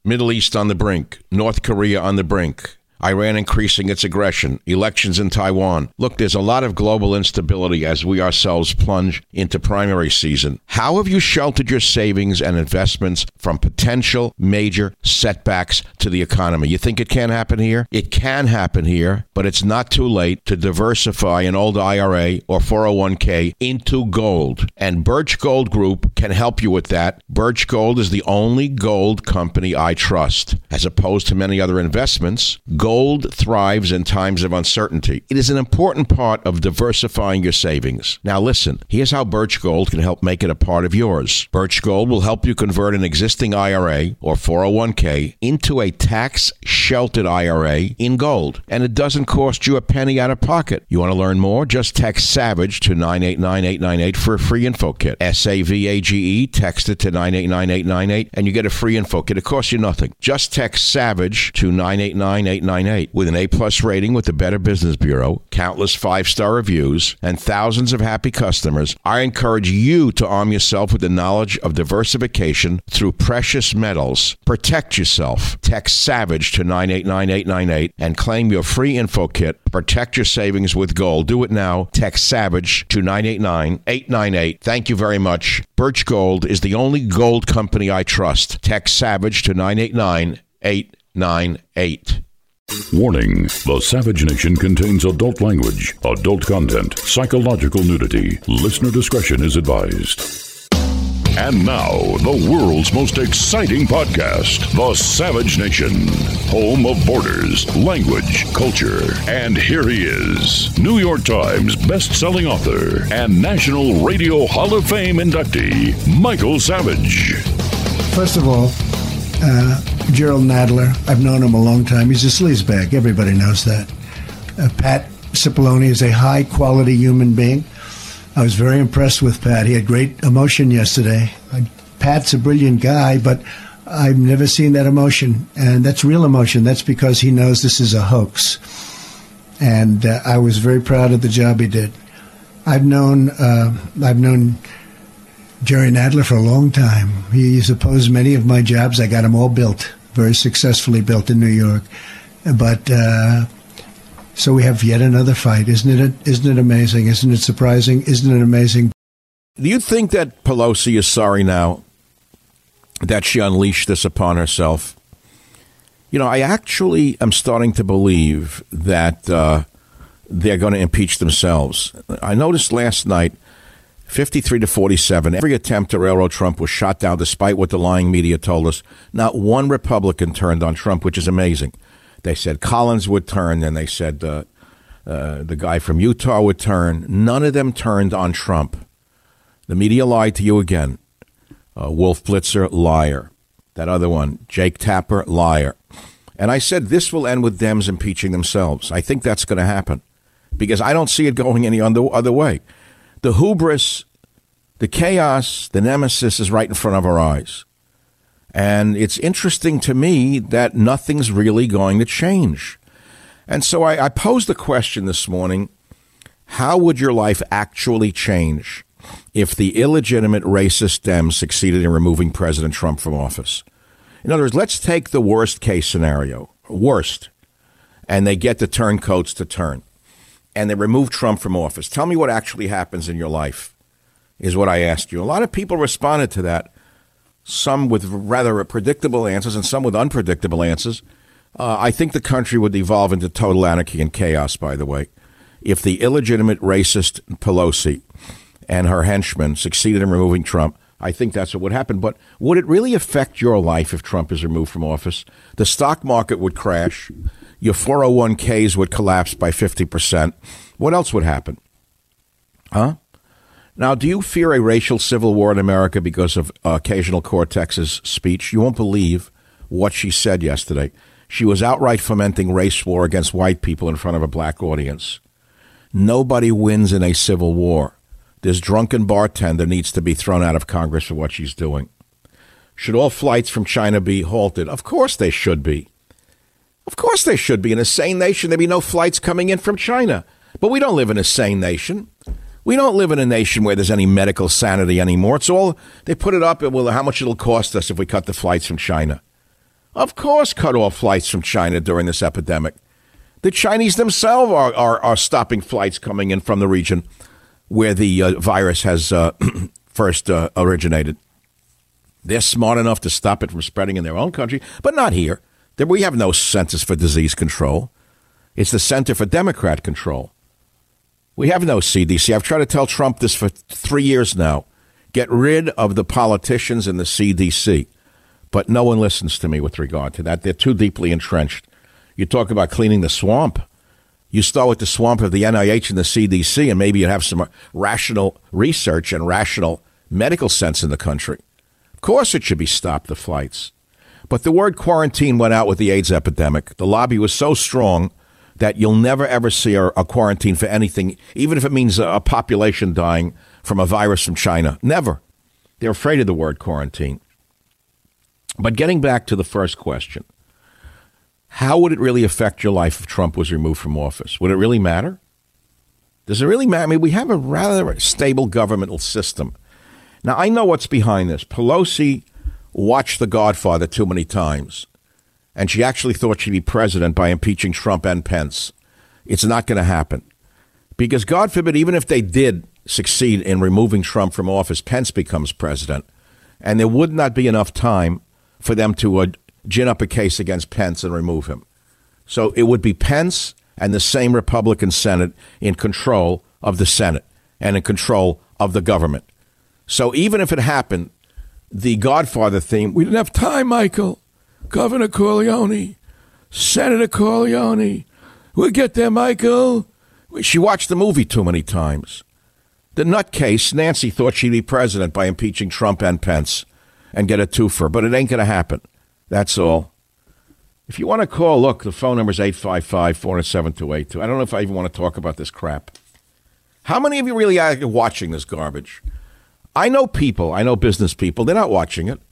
Middle East on the brink. North Korea on the brink. Iran increasing its aggression, elections in Taiwan. Look, there's a lot of global instability as we ourselves plunge into primary season. How have you sheltered your savings and investments from potential major setbacks to the economy? You think it can't happen here? It can happen here, but it's not too late to diversify an old IRA or 401k into gold. And Birch Gold Group can help you with that. Birch Gold is the only gold company I trust. As opposed to many other investments, gold thrives in times of uncertainty. It is an important part of diversifying your savings. Now listen, here's how Birch Gold can help make it a part of yours. Birch Gold will help you convert an existing IRA or 401k into a tax-sheltered IRA in gold. And it doesn't cost you a penny out of pocket. You want to learn more? Just text SAVAGE to 989-898 for a free info kit. SAVAGE, text it to 989-898 and you get a free info kit. It costs you nothing. Just text SAVAGE to 989-898. With an A-plus rating with the Better Business Bureau, countless 5-star reviews, and thousands of happy customers, I encourage you to arm yourself with the knowledge of diversification through precious metals. Protect yourself. Text SAVAGE to 989-898 and claim your free info kit. Protect your savings with gold. Do it now. Text SAVAGE to 989-898. Thank you very much. Birch Gold is the only gold company I trust. Text SAVAGE to 989-898. Warning, the Savage Nation contains adult language, adult content, psychological nudity. Listener discretion is advised. And now, the world's most exciting podcast, The Savage Nation, home of borders, language, culture. And here he is, New York Times best-selling author and National Radio Hall of Fame inductee, Michael Savage. First of all, Gerald Nadler, I've known him a long time. He's a sleazebag. Everybody knows that. Pat Cipollone is a high-quality human being. I was very impressed with Pat. He had great emotion yesterday. Pat's a brilliant guy, but I've never seen that emotion. And that's real emotion. That's because he knows this is a hoax. And I was very proud of the job he did. I've known Jerry Nadler for a long time. He's opposed many of my jobs. I got them all built, very successfully built in New York. But so we have yet another fight. Isn't it amazing? Isn't it surprising? Isn't it amazing? Do you think that Pelosi is sorry now that she unleashed this upon herself? You know, I actually am starting to believe that they're going to impeach themselves. I noticed last night, 53-47, every attempt to railroad Trump was shot down despite what the lying media told us. Not one Republican turned on Trump, which is amazing. They said Collins would turn, and they said the guy from Utah would turn. None of them turned on Trump. The media lied to you again. Wolf Blitzer, liar. That other one, Jake Tapper, liar. And I said this will end with Dems impeaching themselves. I think that's going to happen because I don't see it going any other way. The hubris, the chaos, the nemesis is right in front of our eyes. And it's interesting to me that nothing's really going to change. And so I posed the question this morning, how would your life actually change if the illegitimate racist Dems succeeded in removing President Trump from office? In other words, let's take the worst case scenario, worst, and they get the turncoats to turn, and they remove Trump from office. Tell me what actually happens in your life, is what I asked you. A lot of people responded to that, some with rather predictable answers and some with unpredictable answers. I think the country would evolve into total anarchy and chaos, by the way, if the illegitimate racist Pelosi and her henchmen succeeded in removing Trump. I think that's what would happen. But would it really affect your life if Trump is removed from office? The stock market would crash. Your 401ks would collapse by 50%. What else would happen? Huh? Now, do you fear a racial civil war in America because of occasional Cortex's speech? You won't believe what she said yesterday. She was outright fomenting race war against white people in front of a black audience. Nobody wins in a civil war. This drunken bartender needs to be thrown out of Congress for what she's doing. Should all flights from China be halted? Of course they should be. Of course they should be. In a sane nation, there'd be no flights coming in from China. But we don't live in a sane nation. We don't live in a nation where there's any medical sanity anymore. It's all, they put it up at, well, how much it'll cost us if we cut the flights from China. Of course, cut off flights from China during this epidemic. The Chinese themselves are stopping flights coming in from the region where the virus has first originated. They're smart enough to stop it from spreading in their own country, but not here. We have no Centers for Disease Control. It's the Center for Democrat Control. We have no CDC. I've tried to tell Trump this for 3 years now. Get rid of the politicians and the CDC. But no one listens to me with regard to that. They're too deeply entrenched. You talk about cleaning the swamp. You start with the swamp of the NIH and the CDC, and maybe you have some rational research and rational medical sense in the country. Of course it should be stopped, the flights. But the word quarantine went out with the AIDS epidemic. The lobby was so strong that you'll never, ever see a quarantine for anything, even if it means a population dying from a virus from China. Never. They're afraid of the word quarantine. But getting back to the first question, how would it really affect your life if Trump was removed from office? Would it really matter? Does it really matter? I mean, we have a rather stable governmental system. Now, I know what's behind this. Pelosi watched The Godfather too many times, and she actually thought she'd be president by impeaching Trump and Pence. It's not going to happen. Because, God forbid, even if they did succeed in removing Trump from office, Pence becomes president, and there would not be enough time for them to gin up a case against Pence and remove him. So it would be Pence and the same Republican Senate in control of the Senate and in control of the government. So even if it happened, the Godfather theme, we didn't have time, Michael. Governor Corleone, Senator Corleone, we'll get there, Michael. She watched the movie too many times. The nutcase, Nancy, thought she'd be president by impeaching Trump and Pence and get a twofer, but it ain't going to happen. That's all. If you want to call, look, the phone number is 855-407-282. I don't know if I even want to talk about this crap. How many of you really are watching this garbage? I know people, I know business people, they're not watching it.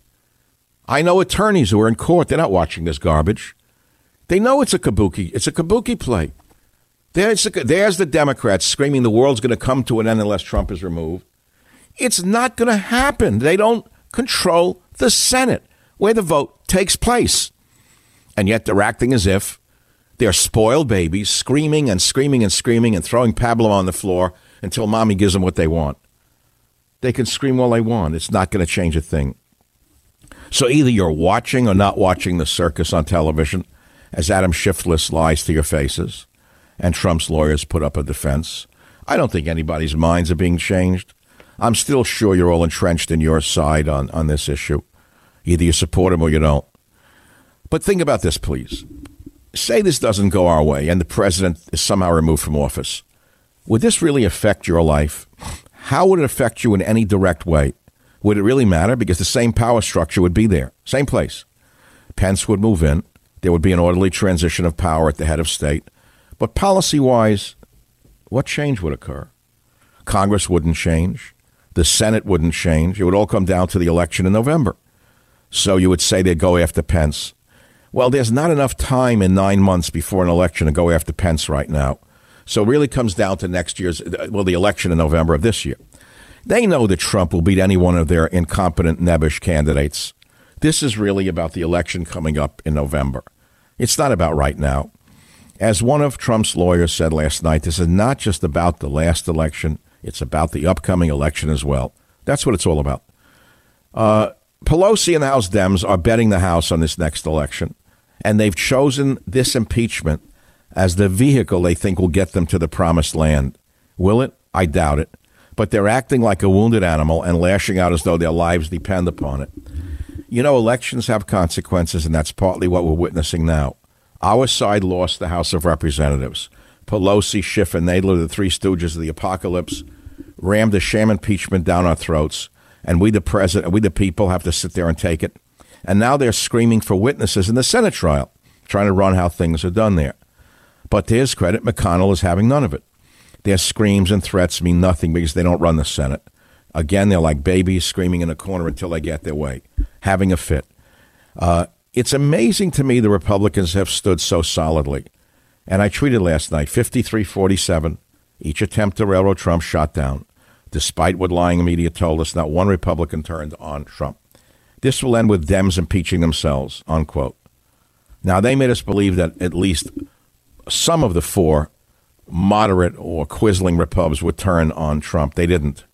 I know attorneys who are in court, they're not watching this garbage. They know it's a kabuki play. There's the Democrats screaming the world's going to come to an end unless Trump is removed. It's not going to happen. They don't control the Senate, where the vote takes place. And yet they're acting as if they're spoiled babies, screaming and screaming and screaming and throwing pablum on the floor until mommy gives them what they want. They can scream all they want. It's not going to change a thing. So either you're watching or not watching the circus on television as Adam Schiff lies to your faces and Trump's lawyers put up a defense. I don't think anybody's minds are being changed. I'm still sure you're all entrenched in your side on this issue. Either you support him or you don't. But think about this, please. Say this doesn't go our way and the president is somehow removed from office. Would this really affect your life? How would it affect you in any direct way? Would it really matter? Because the same power structure would be there. Same place. Pence would move in. There would be an orderly transition of power at the head of state. But policy-wise, what change would occur? Congress wouldn't change. The Senate wouldn't change. It would all come down to the election in November. So you would say they'd go after Pence. Well, there's not enough time in 9 months before an election to go after Pence right now. So it really comes down to next year's, the election in November of this year. They know that Trump will beat any one of their incompetent, nebbish candidates. This is really about the election coming up in November. It's not about right now. As one of Trump's lawyers said last night, this is not just about the last election. It's about the upcoming election as well. That's what it's all about. Pelosi and the House Dems are betting the House on this next election, and they've chosen this impeachment as the vehicle they think will get them to the promised land. Will it? I doubt it. But they're acting like a wounded animal and lashing out as though their lives depend upon it. You know, elections have consequences, and that's partly what we're witnessing now. Our side lost the House of Representatives. Pelosi, Schiff, and Nadler, the three stooges of the apocalypse, rammed a sham impeachment down our throats, and we, the president, we, the people, have to sit there and take it. And now they're screaming for witnesses in the Senate trial, trying to run how things are done there. But to his credit, McConnell is having none of it. Their screams and threats mean nothing because they don't run the Senate. Again, they're like babies screaming in a corner until they get their way, having a fit. It's amazing to me the Republicans have stood so solidly. And I tweeted last night, 53-47, each attempt to railroad Trump shot down. Despite what lying media told us, not one Republican turned on Trump. This will end with Dems impeaching themselves, unquote. Now, they made us believe that at least some of the 4 moderate or quisling Repubs would turn on Trump. They didn't.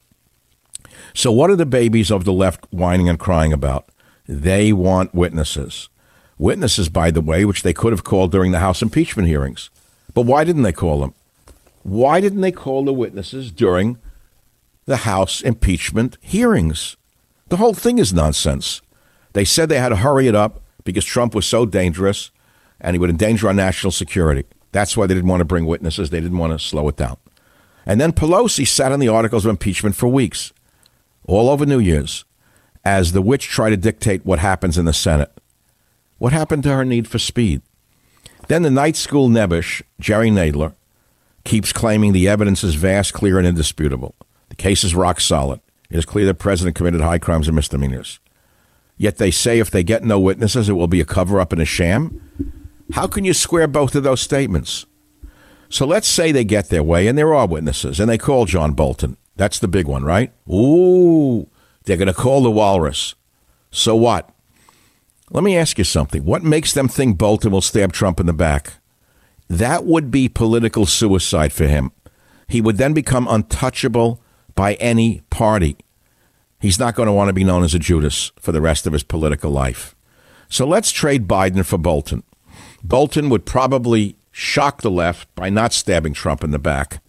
So what are the babies of the left whining and crying about? They want witnesses. Witnesses, by the way, which they could have called during the House impeachment hearings. But why didn't they call them? Why didn't they call the witnesses during the House impeachment hearings? The whole thing is nonsense. They said they had to hurry it up because Trump was so dangerous and he would endanger our national security. That's why they didn't want to bring witnesses. They didn't want to slow it down. And then Pelosi sat on the articles of impeachment for weeks, all over New Year's, as the witch tried to dictate what happens in the Senate. What happened to her need for speed? Then the night school nebbish, Jerry Nadler, keeps claiming the evidence is vast, clear, and indisputable. The case is rock solid. It is clear the president committed high crimes and misdemeanors. Yet they say if they get no witnesses, it will be a cover-up and a sham. How can you square both of those statements? So let's say they get their way, and there are witnesses, and they call John Bolton. That's the big one, right? Ooh, they're going to call the walrus. So what? Let me ask you something. What makes them think Bolton will stab Trump in the back? That would be political suicide for him. He would then become untouchable by any party. He's not going to want to be known as a Judas for the rest of his political life. So let's trade Biden for Bolton. Bolton would probably shock the left by not stabbing Trump in the back.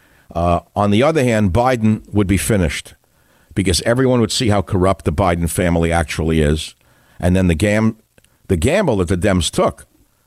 On the other hand, Biden would be finished because everyone would see how corrupt the Biden family actually is. And then the gamble that the Dems took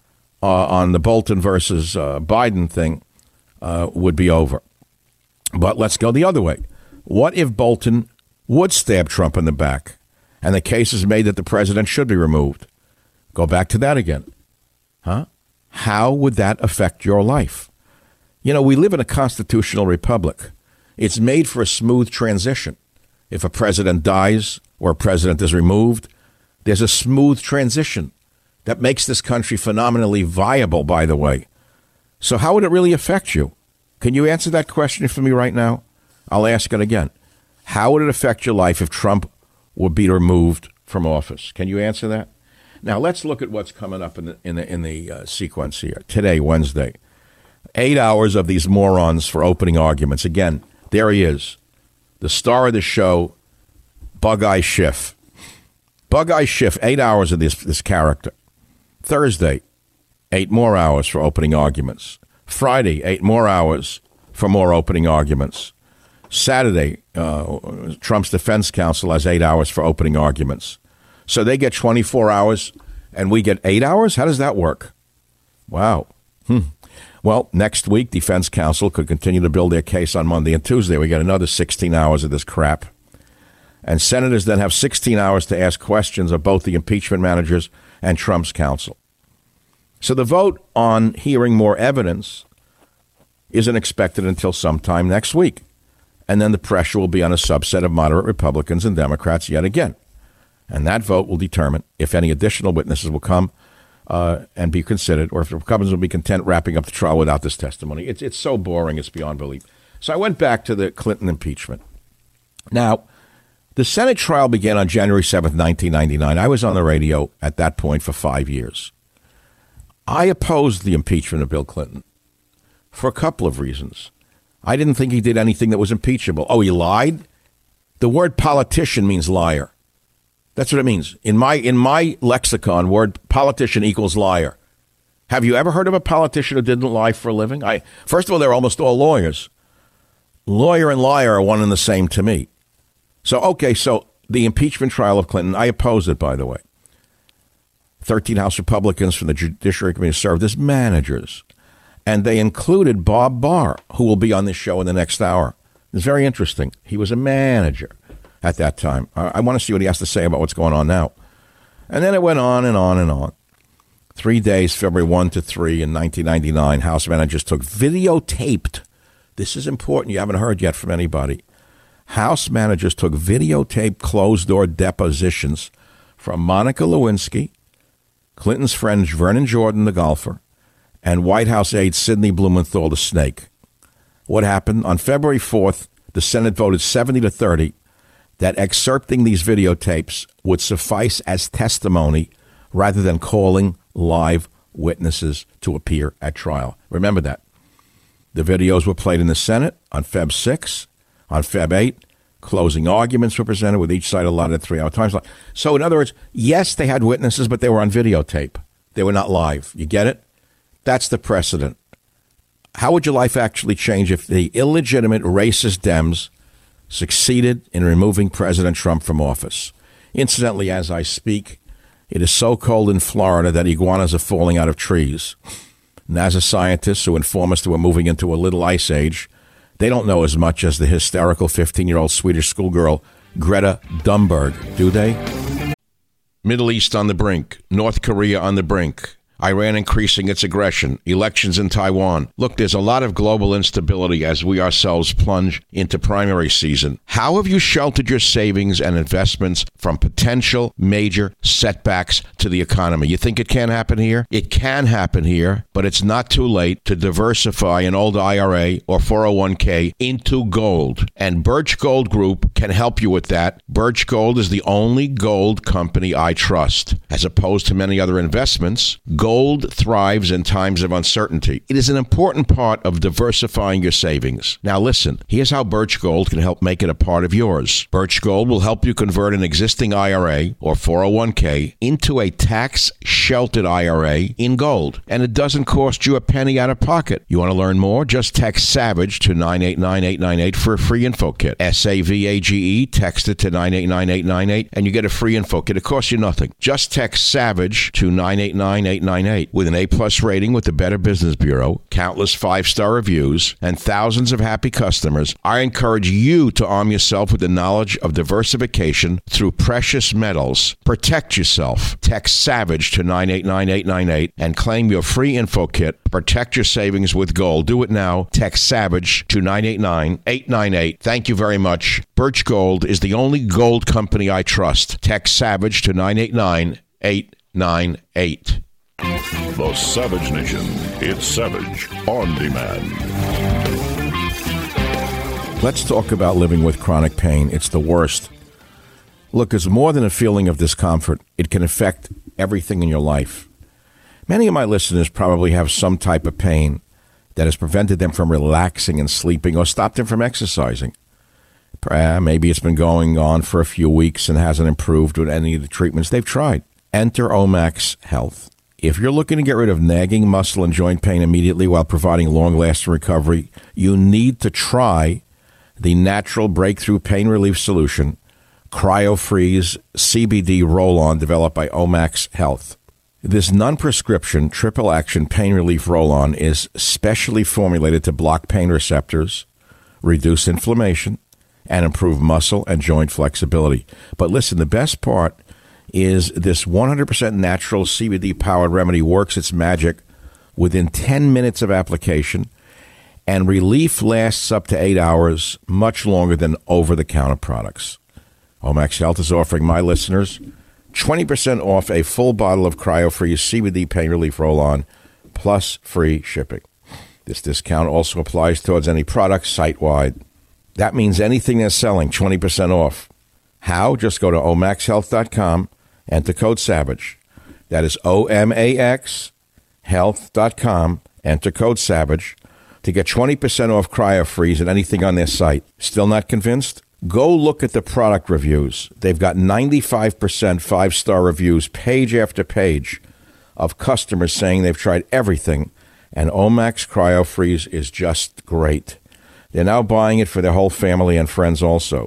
on the Bolton versus Biden thing would be over. But let's go the other way. What if Bolton would stab Trump in the back and the case is made that the president should be removed? Go back to that again. Huh? How would that affect your life? You know, we live in a constitutional republic. It's made for a smooth transition. If a president dies or a president is removed, there's a smooth transition that makes this country phenomenally viable, by the way. So how would it really affect you? Can you answer that question for me right now? I'll ask it again. How would it affect your life if Trump would be removed from office? Can you answer that? Now, let's look at what's coming up in the sequence here. Today, Wednesday, 8 hours of these morons for opening arguments. Again, there he is, the star of the show, Bug-Eye Schiff. Bug-Eye Schiff, 8 hours of this character. Thursday, 8 more hours for opening arguments. Friday, 8 more hours for more opening arguments. Saturday, Trump's defense counsel has 8 hours for opening arguments. So they get 24 hours and we get 8 hours? How does that work? Wow. Well, next week, defense counsel could continue to build their case on Monday and Tuesday. We get another 16 hours of this crap. And senators then have 16 hours to ask questions of both the impeachment managers and Trump's counsel. So the vote on hearing more evidence isn't expected until sometime next week. And then the pressure will be on a subset of moderate Republicans and Democrats yet again. And that vote will determine if any additional witnesses will come and be considered, or if the Republicans will be content wrapping up the trial without this testimony. It's so boring, it's beyond belief. So I went back to the Clinton impeachment. Now, the Senate trial began on January 7th, 1999. I was on the radio at that point for 5 years. I opposed the impeachment of Bill Clinton for a couple of reasons. I didn't think he did anything that was impeachable. Oh, he lied? The word politician means liar. That's what it means. In my lexicon, word politician equals liar. Have you ever heard of a politician who didn't lie for a living? First of all, they're almost all lawyers. Lawyer and liar are one and the same to me. So the impeachment trial of Clinton, I opposed it, by the way. 13 House Republicans from the Judiciary Committee served as managers. And they included Bob Barr, who will be on this show in the next hour. It's very interesting. He was a manager at that time. I want to see what he has to say about what's going on now. And then it went on and on and on. 3 days, February 1 to 3 in 1999, House managers took videotaped. This is important. You haven't heard yet from anybody. House managers took videotaped closed-door depositions from Monica Lewinsky, Clinton's friend Vernon Jordan, the golfer, and White House aide Sidney Blumenthal, the snake. What happened? On February 4th, the Senate voted 70-30 that excerpting these videotapes would suffice as testimony rather than calling live witnesses to appear at trial. Remember that. The videos were played in the Senate on Feb 6, on Feb 8. Closing arguments were presented with each side allotted 3-hour time slot. So in other words, yes, they had witnesses, but they were on videotape. They were not live. You get it? That's the precedent. How would your life actually change if the illegitimate racist Dems succeeded in removing President Trump from office? Incidentally, as I speak, it is so cold in Florida that iguanas are falling out of trees. NASA scientists who inform us that we're moving into a little ice age, they don't know as much as the hysterical 15-year-old Swedish schoolgirl Greta Thunberg, do they? Middle East on the brink. North Korea on the brink. Iran increasing its aggression, elections in Taiwan. Look, there's a lot of global instability as we ourselves plunge into primary season. How have you sheltered your savings and investments from potential major setbacks to the economy? You think it can't happen here? It can happen here, but it's not too late to diversify an old IRA or 401k into gold. And Birch Gold Group can help you with that. Birch Gold is the only gold company I trust. As opposed to many other investments, gold thrives in times of uncertainty. It is an important part of diversifying your savings. Now listen, here's how Birch Gold can help make it a part of yours. Birch Gold will help you convert an existing IRA or 401k into a tax-sheltered IRA in gold. And it doesn't cost you a penny out of pocket. You want to learn more? Just text SAVAGE to 989-898 for a free info kit. SAVAGE, text it to 989-898 and you get a free info kit. It costs you nothing. Just text SAVAGE to 989-898 with an A+ rating with the Better Business Bureau, countless 5-star reviews, and thousands of happy customers. I encourage you to arm yourself with the knowledge of diversification through precious metals. Protect yourself. Text SAVAGE to 989-898 and claim your free info kit. Protect your savings with gold. Do it now. Text SAVAGE to 989-898. Thank you very much. Birch Gold is the only gold company I trust. Text SAVAGE to 989-898. The Savage Nation. It's Savage on Demand. Let's talk about living with chronic pain. It's the worst. Look, it's more than a feeling of discomfort. It can affect everything in your life. Many of my listeners probably have some type of pain that has prevented them from relaxing and sleeping or stopped them from exercising. Maybe it's been going on for a few weeks and hasn't improved with any of the treatments they've tried. Enter Omax Health. If you're looking to get rid of nagging muscle and joint pain immediately while providing long-lasting recovery, you need to try the natural breakthrough pain relief solution, CryoFreeze CBD Roll-On, developed by Omax Health. This non-prescription triple-action pain relief roll-on is specially formulated to block pain receptors, reduce inflammation, and improve muscle and joint flexibility. But listen, the best part is this 100% natural CBD-powered remedy works its magic within 10 minutes of application, and relief lasts up to 8 hours, much longer than over-the-counter products. Omax Health is offering my listeners 20% off a full bottle of CryoFreeze CBD Pain Relief Roll-On, plus free shipping. This discount also applies towards any product site-wide. That means anything they're selling, 20% off. How? Just go to omaxhealth.com, enter code SAVAGE. That is OMAX health.com, enter code SAVAGE to get 20% off CryoFreeze and anything on their site. Still not convinced? Go look at the product reviews. They've got 95% 5-star reviews, page after page, of customers saying they've tried everything, and Omax CryoFreeze is just great. They're now buying it for their whole family and friends also.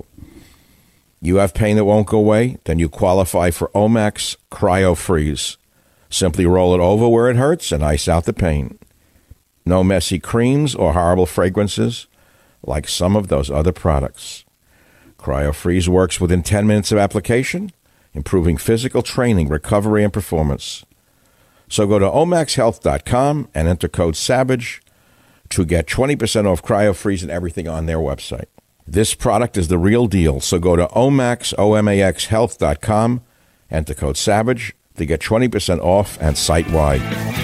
You have pain that won't go away? Then you qualify for Omax CryoFreeze. Simply roll it over where it hurts and ice out the pain. No messy creams or horrible fragrances like some of those other products. CryoFreeze works within 10 minutes of application, improving physical training, recovery, and performance. So go to omaxhealth.com and enter code SAVAGE to get 20% off CryoFreeze and everything on their website. This product is the real deal, so go to omaxhealth.com, enter code SAVAGE to get 20% off and site-wide.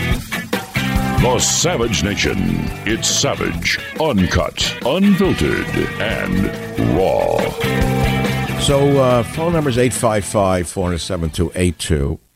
The Savage Nation. It's savage, uncut, unfiltered, and raw. So phone number is 855-407-282.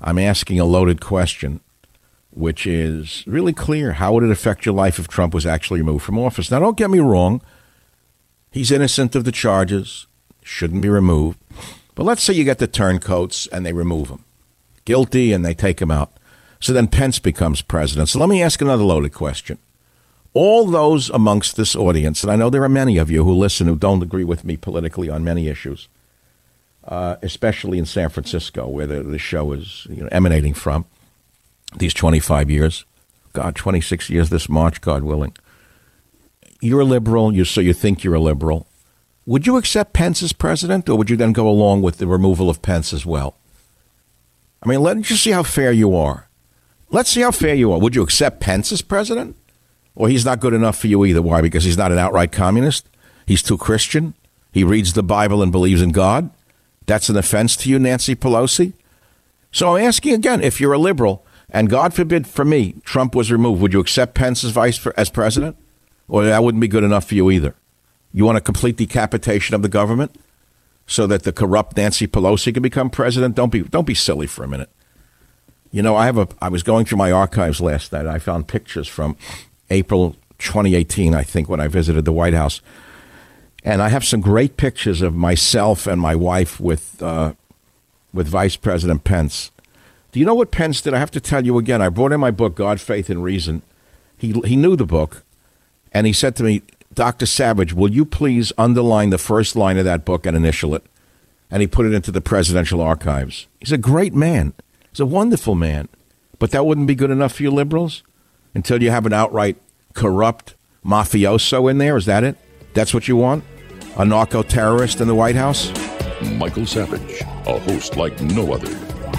I'm asking a loaded question, which is really clear. How would it affect your life if Trump was actually removed from office? Now, don't get me wrong. He's innocent of the charges, shouldn't be removed. But let's say you get the turncoats and they remove him. Guilty and they take him out. So then Pence becomes president. So let me ask another loaded question. All those amongst this audience, and I know there are many of you who listen who don't agree with me politically on many issues, especially in San Francisco, where the show is emanating from, these 25 years. God, 26 years this March, God willing. You're a liberal, so you think you're a liberal. Would you accept Pence as president, or would you then go along with the removal of Pence as well? I mean, let's just see how fair you are. Let's see how fair you are. Would you accept Pence as president? Or he's not good enough for you either. Why? Because he's not an outright communist? He's too Christian? He reads the Bible and believes in God? That's an offense to you, Nancy Pelosi? So I'm asking again, if you're a liberal, and God forbid for me, Trump was removed, would you accept Pence as president? Or that wouldn't be good enough for you either? You want a complete decapitation of the government so that the corrupt Nancy Pelosi can become president? Don't be silly for a minute. I was going through my archives last night. I found pictures from April 2018, I think, when I visited the White House. And I have some great pictures of myself and my wife with Vice President Pence. Do you know what Pence did? I have to tell you again. I brought in my book, God, Faith, and Reason. He knew the book, and he said to me, Dr. Savage, will you please underline the first line of that book and initial it? And he put it into the presidential archives. He's a great man. He's a wonderful man. But that wouldn't be good enough for you liberals? Until you have an outright corrupt mafioso in there? Is that it? That's what you want? A narco-terrorist in the White House? Michael Savage, a host like no other.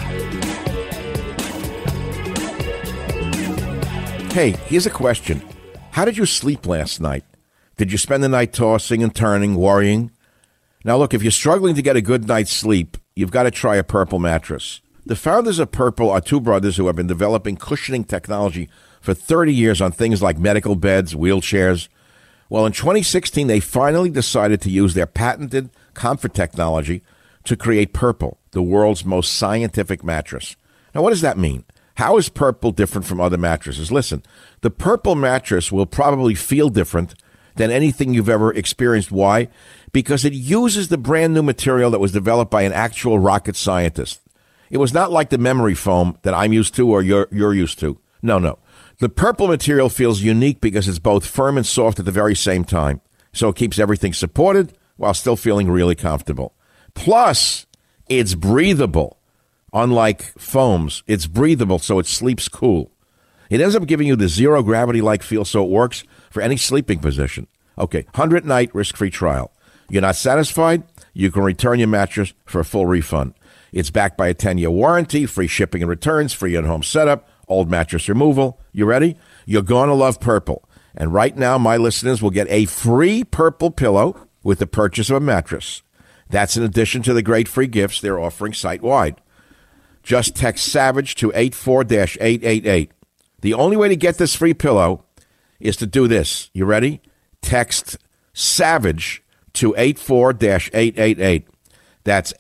Hey, here's a question. How did you sleep last night? Did you spend the night tossing and turning, worrying? Now, look, if you're struggling to get a good night's sleep, you've got to try a Purple mattress. The founders of Purple are two brothers who have been developing cushioning technology for 30 years on things like medical beds, wheelchairs. Well, in 2016, they finally decided to use their patented comfort technology to create Purple, the world's most scientific mattress. Now, what does that mean? How is Purple different from other mattresses? Listen, the Purple mattress will probably feel different than anything you've ever experienced. Why? Because it uses the brand new material that was developed by an actual rocket scientist. It was not like the memory foam that I'm used to or you're used to. No. The Purple material feels unique because it's both firm and soft at the very same time. So it keeps everything supported while still feeling really comfortable. Plus, it's breathable. Unlike foams, it's breathable, so it sleeps cool. It ends up giving you the zero gravity-like feel, so it works for any sleeping position. Okay, 100-night risk-free trial. You're not satisfied? You can return your mattress for a full refund. It's backed by a 10-year warranty, free shipping and returns, free at-home setup, old mattress removal. You ready? You're going to love Purple. And right now, my listeners will get a free Purple pillow with the purchase of a mattress. That's in addition to the great free gifts they're offering site-wide. Just text SAVAGE to 84-888. The only way to get this free pillow is to do this. You ready? Text SAVAGE to 84-888. That's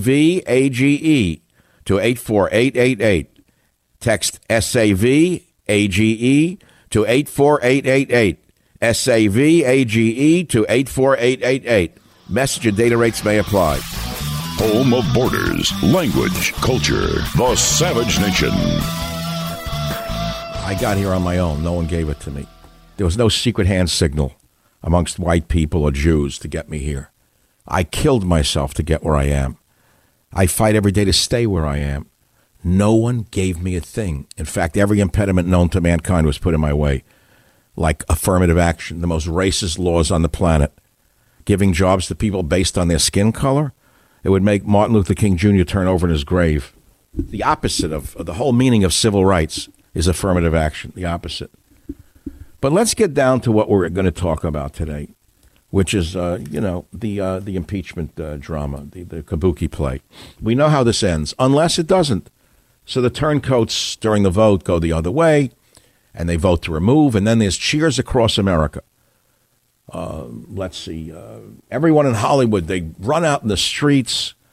SAVAGE to 84888. Text SAVAGE to 84888. SAVAGE to 84888. Message and data rates may apply. Home of borders, language, culture, the Savage Nation. I got here on my own. No one gave it to me. There was no secret hand signal amongst white people or Jews to get me here. I killed myself to get where I am. I fight every day to stay where I am. No one gave me a thing. In fact, every impediment known to mankind was put in my way, like affirmative action, the most racist laws on the planet, giving jobs to people based on their skin color. It would make Martin Luther King Jr. turn over in his grave. The opposite of the whole meaning of civil rights is affirmative action, the opposite. But let's get down to what we're going to talk about today, which is, the impeachment drama, the kabuki play. We know how this ends, unless it doesn't. So the turncoats during the vote go the other way, and they vote to remove, and then there's cheers across America. Let's see. Everyone in Hollywood, they run out in the streets.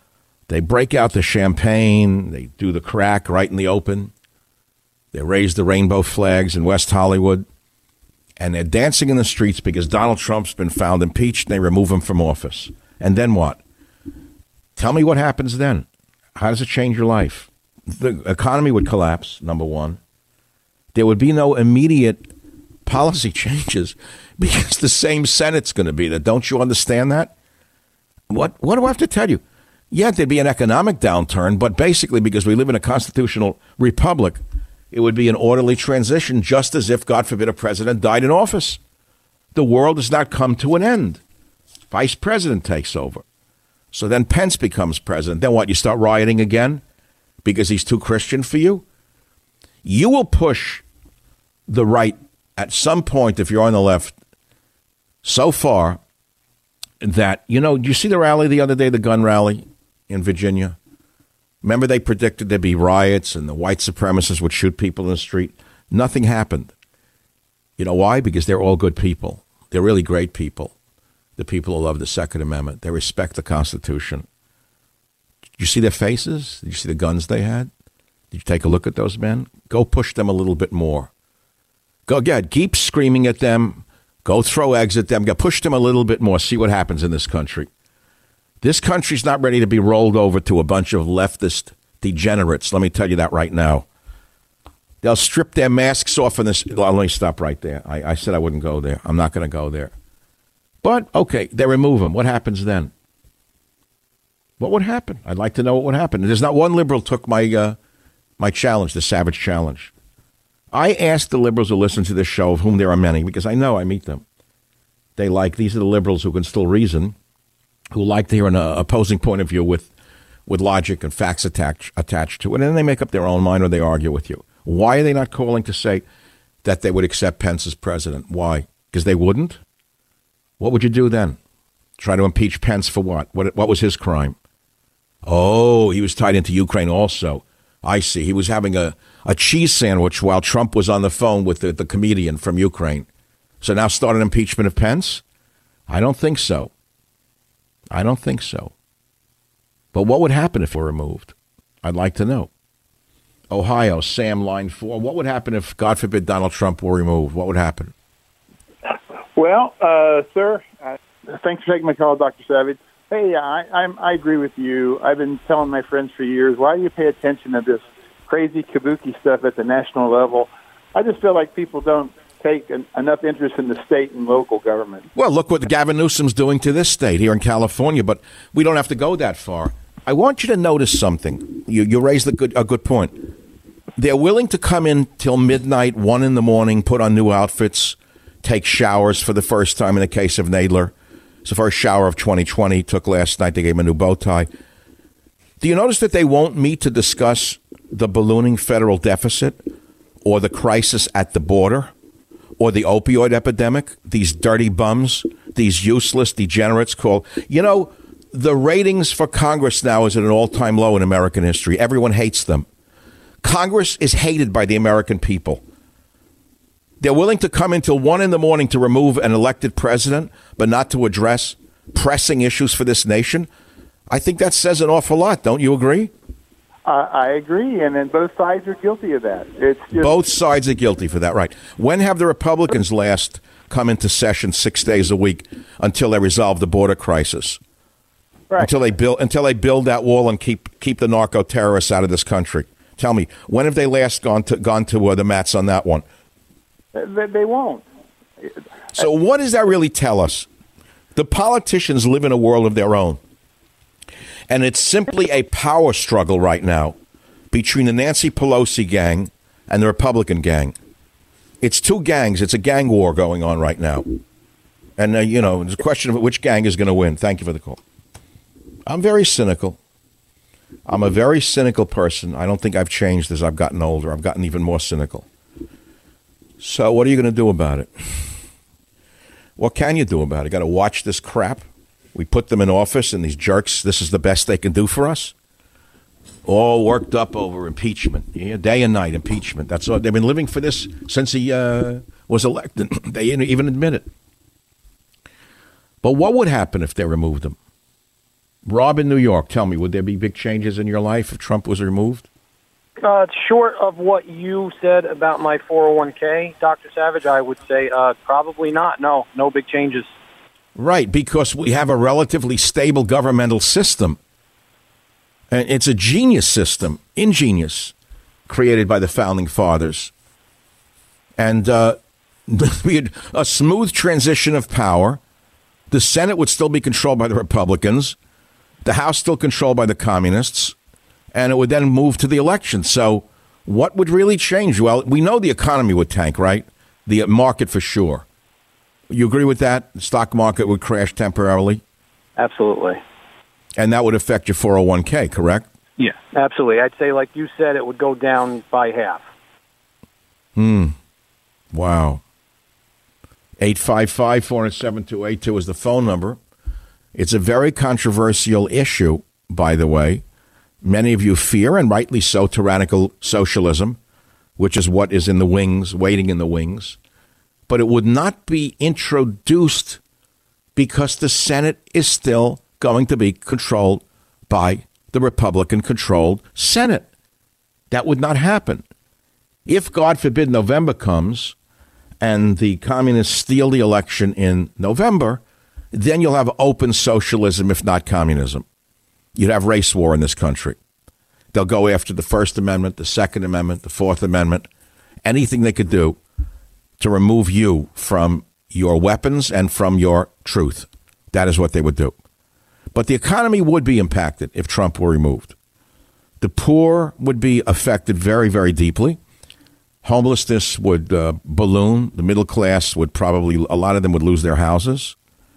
They break out the champagne. They do the crack right in the open. They raise the rainbow flags in West Hollywood. And they're dancing in the streets because Donald Trump's been found impeached, and they remove him from office. And then what? Tell me what happens then. How does it change your life? The economy would collapse, number one. There would be no immediate policy changes because the same Senate's going to be there. Don't you understand that? What do I have to tell you? Yeah, there'd be an economic downturn, but basically because we live in a constitutional republic, it would be an orderly transition, just as if, God forbid, a president died in office. The world has not come to an end. Vice president takes over. So then Pence becomes president. Then what, you start rioting again because he's too Christian for you? You will push the right at some point, if you're on the left, so far that, you see the rally the other day, the gun rally in Virginia? Remember they predicted there'd be riots and the white supremacists would shoot people in the street? Nothing happened. You know why? Because they're all good people. They're really great people. The people who love the Second Amendment. They respect the Constitution. Did you see their faces? Did you see the guns they had? Did you take a look at those men? Go push them a little bit more. Go again. Keep screaming at them. Go throw eggs at them. Go push them a little bit more. See what happens in this country. This country's not ready to be rolled over to a bunch of leftist degenerates. Let me tell you that right now. They'll strip their masks off in this. Well, let me stop right there. I said I wouldn't go there. I'm not going to go there. But, okay, they remove them. What happens then? What would happen? I'd like to know what would happen. There's not one liberal took my challenge, the Savage Challenge. I asked the liberals who listen to this show, of whom there are many, because I know I meet them. These are the liberals who can still reason, who like to hear an opposing point of view with logic and facts attached to it, and then they make up their own mind or they argue with you. Why are they not calling to say that they would accept Pence as president? Why? Because they wouldn't? What would you do then? Try to impeach Pence for what? What was his crime? Oh, he was tied into Ukraine also. I see. He was having a cheese sandwich while Trump was on the phone with the comedian from Ukraine. So now start an impeachment of Pence? I don't think so. But what would happen if we're removed? I'd like to know. Ohio, Sam, line 4. What would happen if, God forbid, Donald Trump were removed? What would happen? Well, sir, thanks for taking my call, Dr. Savage. Hey, I agree with you. I've been telling my friends for years, why do you pay attention to this crazy kabuki stuff at the national level? I just feel like people don't take enough interest in the state and local government. Well, look what Gavin Newsom's doing to this state here in California, but we don't have to go that far. I want you to notice something. You raised a good point. They're willing to come in till midnight, 1 in the morning, put on new outfits, take showers for the first time in the case of Nadler. It's the first shower of 2020. Took last night. They gave him a new bow tie. Do you notice that they won't meet to discuss the ballooning federal deficit or the crisis at the border or the opioid epidemic? These dirty bums, these useless degenerates called, the ratings for Congress now is at an all-time low in American history. Everyone hates them. Congress is hated by the American people. They're willing to come until 1 in the morning to remove an elected president, but not to address pressing issues for this nation. I think that says an awful lot. Don't you agree? I agree, and then both sides are guilty of that. Both sides are guilty for that, right. When have the Republicans last come into session 6 days a week until they resolve the border crisis? Right. Until they build that wall and keep the narco terrorists out of this country. Tell me, when have they last gone to the mats on that one? They won't. So what does that really tell us? The politicians live in a world of their own. And it's simply a power struggle right now between the Nancy Pelosi gang and the Republican gang. It's two gangs. It's a gang war going on right now. And, it's a question of which gang is going to win. Thank you for the call. I'm very cynical. I'm a very cynical person. I don't think I've changed as I've gotten older. I've gotten even more cynical. So what are you going to do about it? What can you do about it? You got to watch this crap. We put them in office, and these jerks, this is the best they can do for us? All worked up over impeachment. Yeah, day and night, impeachment. That's all. They've been living for this since he was elected. They even admit it. But what would happen if they removed him? Rob in New York, tell me, would there be big changes in your life if Trump was removed? Short of what you said about my 401k, Dr. Savage, I would say probably not. No big changes. Right, because we have a relatively stable governmental system. And it's a genius system, ingenious, created by the Founding Fathers. And we had a smooth transition of power. The Senate would still be controlled by the Republicans. The House still controlled by the Communists. And it would then move to the election. So what would really change? Well, we know the economy would tank, right? The market for sure. You agree with that? The stock market would crash temporarily? Absolutely. And that would affect your 401k, correct? Yeah, absolutely. I'd say, like you said, it would go down by half. Wow. 855-407-2882 is the phone number. It's a very controversial issue, by the way. Many of you fear, and rightly so, tyrannical socialism, which is what is in the wings, waiting in the wings. But it would not be introduced because the Senate is still going to be controlled by the Republican-controlled Senate. That would not happen. If, God forbid, November comes and the communists steal the election in November, then you'll have open socialism, if not communism. You'd have race war in this country. They'll go after the First Amendment, the Second Amendment, the Fourth Amendment, anything they could do to remove you from your weapons and from your truth. That is what they would do. But the economy would be impacted if Trump were removed. The poor would be affected very, very deeply. Homelessness would balloon. The middle class would probably, a lot of them would lose their houses.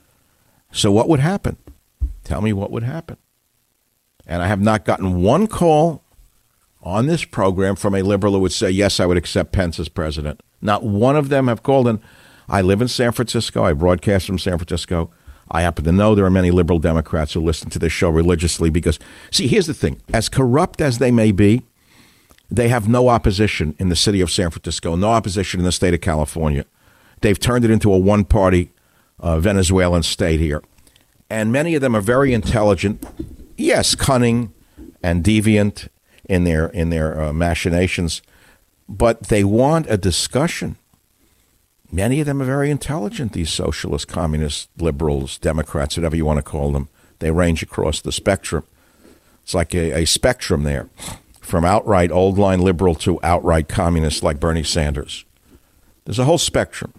So what would happen? Tell me what would happen. And I have not gotten one call on this program from a liberal who would say, yes, I would accept Pence as president. Not one of them have called. And I live in San Francisco. I broadcast from San Francisco. I happen to know there are many liberal Democrats who listen to this show religiously because, see, here's the thing. As corrupt as they may be, they have no opposition in the city of San Francisco, no opposition in the state of California. They've turned it into a one-party Venezuelan state here. And many of them are very intelligent, yes, cunning and deviant in their machinations, but they want a discussion. Many of them are very intelligent, these socialists, communists, liberals, Democrats, whatever you want to call them. They range across the spectrum. It's like a spectrum there, from outright old-line liberal to outright communist like Bernie Sanders. There's a whole spectrum.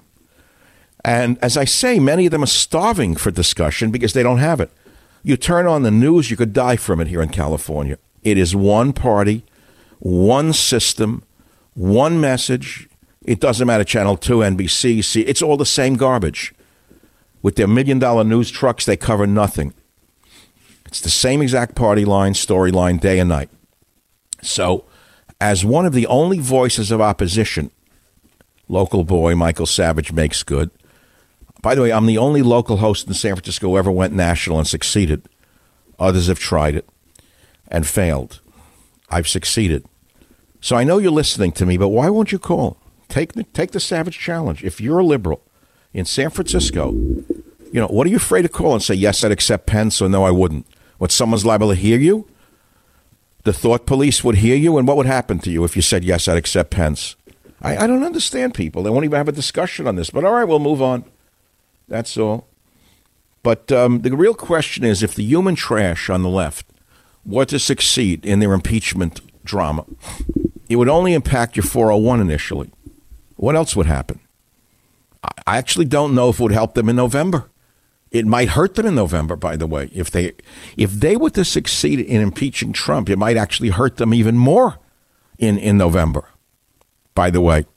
And as I say, many of them are starving for discussion because they don't have it. You turn on the news, you could die from it here in California. It is one party, one system, one message. It doesn't matter, Channel 2, NBC, see, it's all the same garbage. With their $1 million news trucks, they cover nothing. It's the same exact party line, storyline, day and night. So, as one of the only voices of opposition, local boy Michael Savage makes good. By the way, I'm the only local host in San Francisco who ever went national and succeeded. Others have tried it and failed. I've succeeded. So I know you're listening to me, but why won't you call? Take the Savage challenge. If you're a liberal in San Francisco, what are you afraid to call and say, yes, I'd accept Pence, or no, I wouldn't? What, someone's liable to hear you? The thought police would hear you, and what would happen to you if you said, yes, I'd accept Pence? I don't understand people. They won't even have a discussion on this. But all right, we'll move on. That's all. But the real question is, if the human trash on the left were to succeed in their impeachment drama, it would only impact your 401 initially. What else would happen? I actually don't know if it would help them in November. It might hurt them in November, by the way. If they were to succeed in impeaching Trump, it might actually hurt them even more in November, by the way.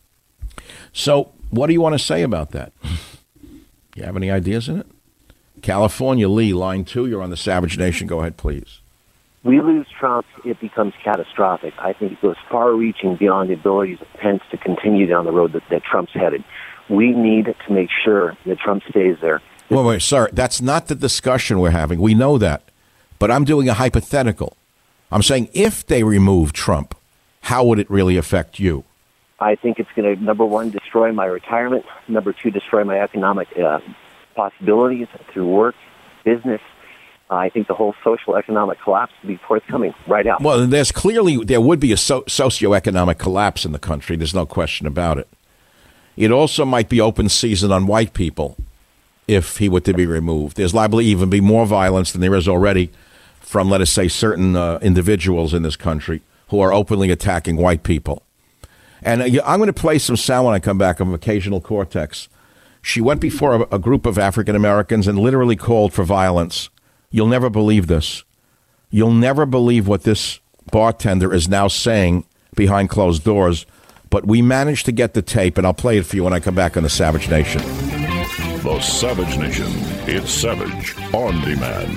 So what do you want to say about that? You have any ideas in it? California, Lee, line 2, you're on the Savage Nation. Go ahead, please. We lose Trump, it becomes catastrophic. I think it goes far-reaching beyond the abilities of Pence to continue down the road that Trump's headed. We need to make sure that Trump stays there. Wait, sir, that's not the discussion we're having. We know that. But I'm doing a hypothetical. I'm saying if they remove Trump, how would it really affect you? I think it's going to, number one, destroy my retirement. Number two, destroy my economic possibilities through work, business. I think the whole social economic collapse will be forthcoming right out. Well, there would be a socioeconomic collapse in the country. There's no question about it. It also might be open season on white people if he were to be removed. There's liable to even be more violence than there is already from, let us say, certain individuals in this country who are openly attacking white people. And I'm going to play some sound when I come back of Occasional Cortex. She went before a group of African Americans and literally called for violence. You'll never believe this. You'll never believe what this bartender is now saying behind closed doors. But we managed to get the tape, and I'll play it for you when I come back on the Savage Nation. The Savage Nation. It's Savage on Demand.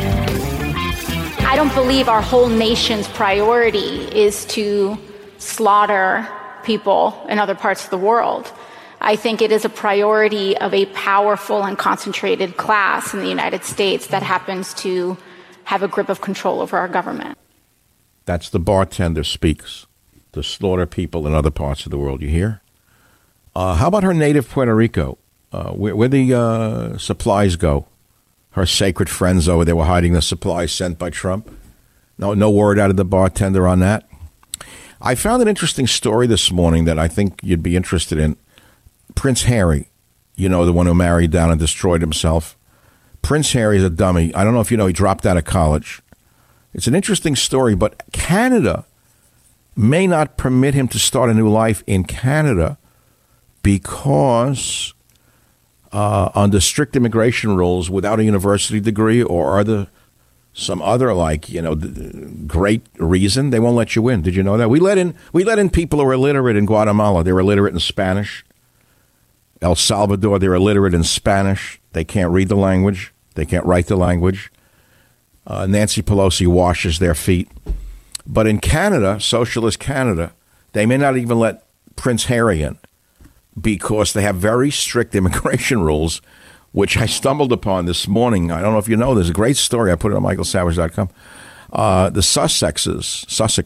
I don't believe our whole nation's priority is to slaughter people in other parts of the world. I think it is a priority of a powerful and concentrated class in the United States that happens to have a grip of control over our government. That's the bartender speaks. To slaughter people in other parts of the world, you hear? How about her native Puerto Rico? Where the supplies go? Her sacred friends over there were hiding the supplies sent by Trump. No word out of the bartender on that. I found an interesting story this morning that I think you'd be interested in. Prince Harry, you know, the one who married down and destroyed himself. Prince Harry is a dummy. I don't know if you know, he dropped out of college. It's an interesting story, but Canada may not permit him to start a new life in Canada because under strict immigration rules, without a university degree or some other great reason, they won't let you in. Did you know that? We let in people who are illiterate in Guatemala. They're illiterate in Spanish. El Salvador, they're illiterate in Spanish. They can't read the language. They can't write the language. Nancy Pelosi washes their feet. But in Canada, socialist Canada, they may not even let Prince Harry in because they have very strict immigration rules, which I stumbled upon this morning. I don't know if you know, there's a great story. I put it on michaelsavage.com. The Sussexes.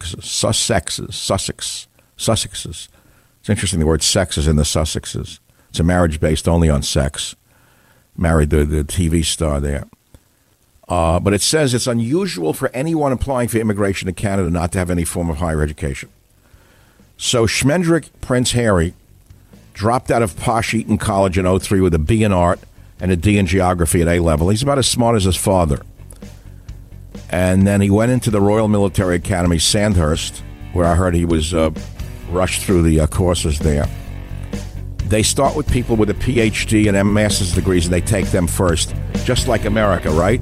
It's interesting the word sex is in the Sussexes. It's a marriage based only on sex. Married the TV star there. But it says it's unusual for anyone applying for immigration to Canada not to have any form of higher education. So Schmendrick Prince Harry dropped out of posh Eton College in 2003 with a B in art and a D in geography at A-level. He's about as smart as his father. And then he went into the Royal Military Academy, Sandhurst, where I heard he was rushed through the courses there. They start with people with a PhD and master's degrees, and they take them first, just like America, right?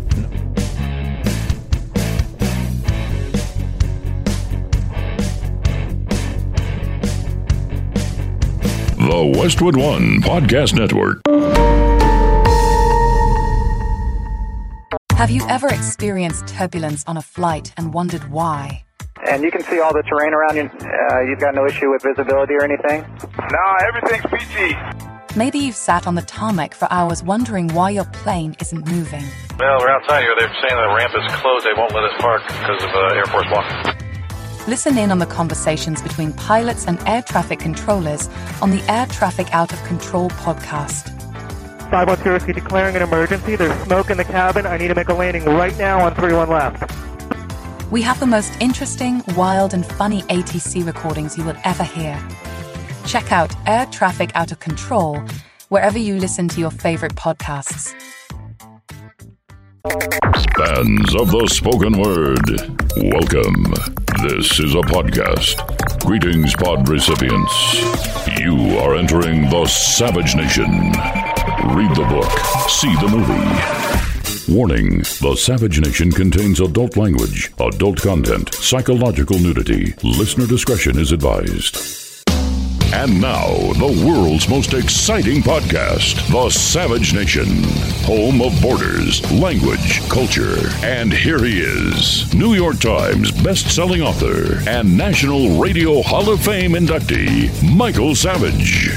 The Westwood One Podcast Network. Have you ever experienced turbulence on a flight and wondered why? And you can see all the terrain around you. You've got no issue with visibility or anything? No, everything's peachy. Maybe you've sat on the tarmac for hours wondering why your plane isn't moving. Well, we're outside here. They're saying the ramp is closed. They won't let us park because of Air Force One. Listen in on the conversations between pilots and air traffic controllers on the Air Traffic Out of Control podcast. 510 Whiskey declaring an emergency. There's smoke in the cabin. I need to make a landing right now on 31 left. We have the most interesting, wild, and funny ATC recordings you will ever hear. Check out Air Traffic Out of Control wherever you listen to your favorite podcasts. Fans of the spoken word, welcome. This is a podcast. Greetings, pod recipients. You are entering the Savage Nation. Read the book, see the movie. Warning, the Savage Nation contains adult language, adult content, psychological nudity. Listener discretion is advised. And now, the world's most exciting podcast, The Savage Nation, home of borders, language, culture. And here he is, New York Times best-selling author and National Radio Hall of Fame inductee, Michael Savage.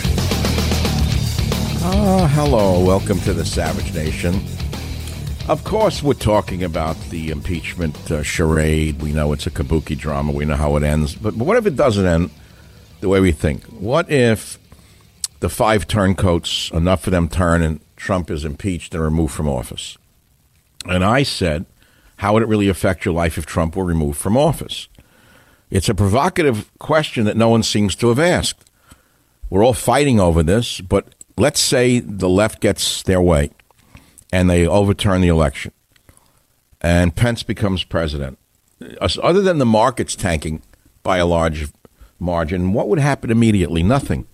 Hello. Welcome to The Savage Nation. Of course, we're talking about the impeachment charade. We know it's a kabuki drama. We know how it ends. But what if it doesn't end the way we think? What if the 5 turncoats, enough of them turn, and Trump is impeached and removed from office? And I said, How would it really affect your life if Trump were removed from office? It's a provocative question that no one seems to have asked. We're all fighting over this, but let's say the left gets their way and they overturn the election and Pence becomes president. Other than the markets tanking by a large margin, what would happen immediately? Nothing.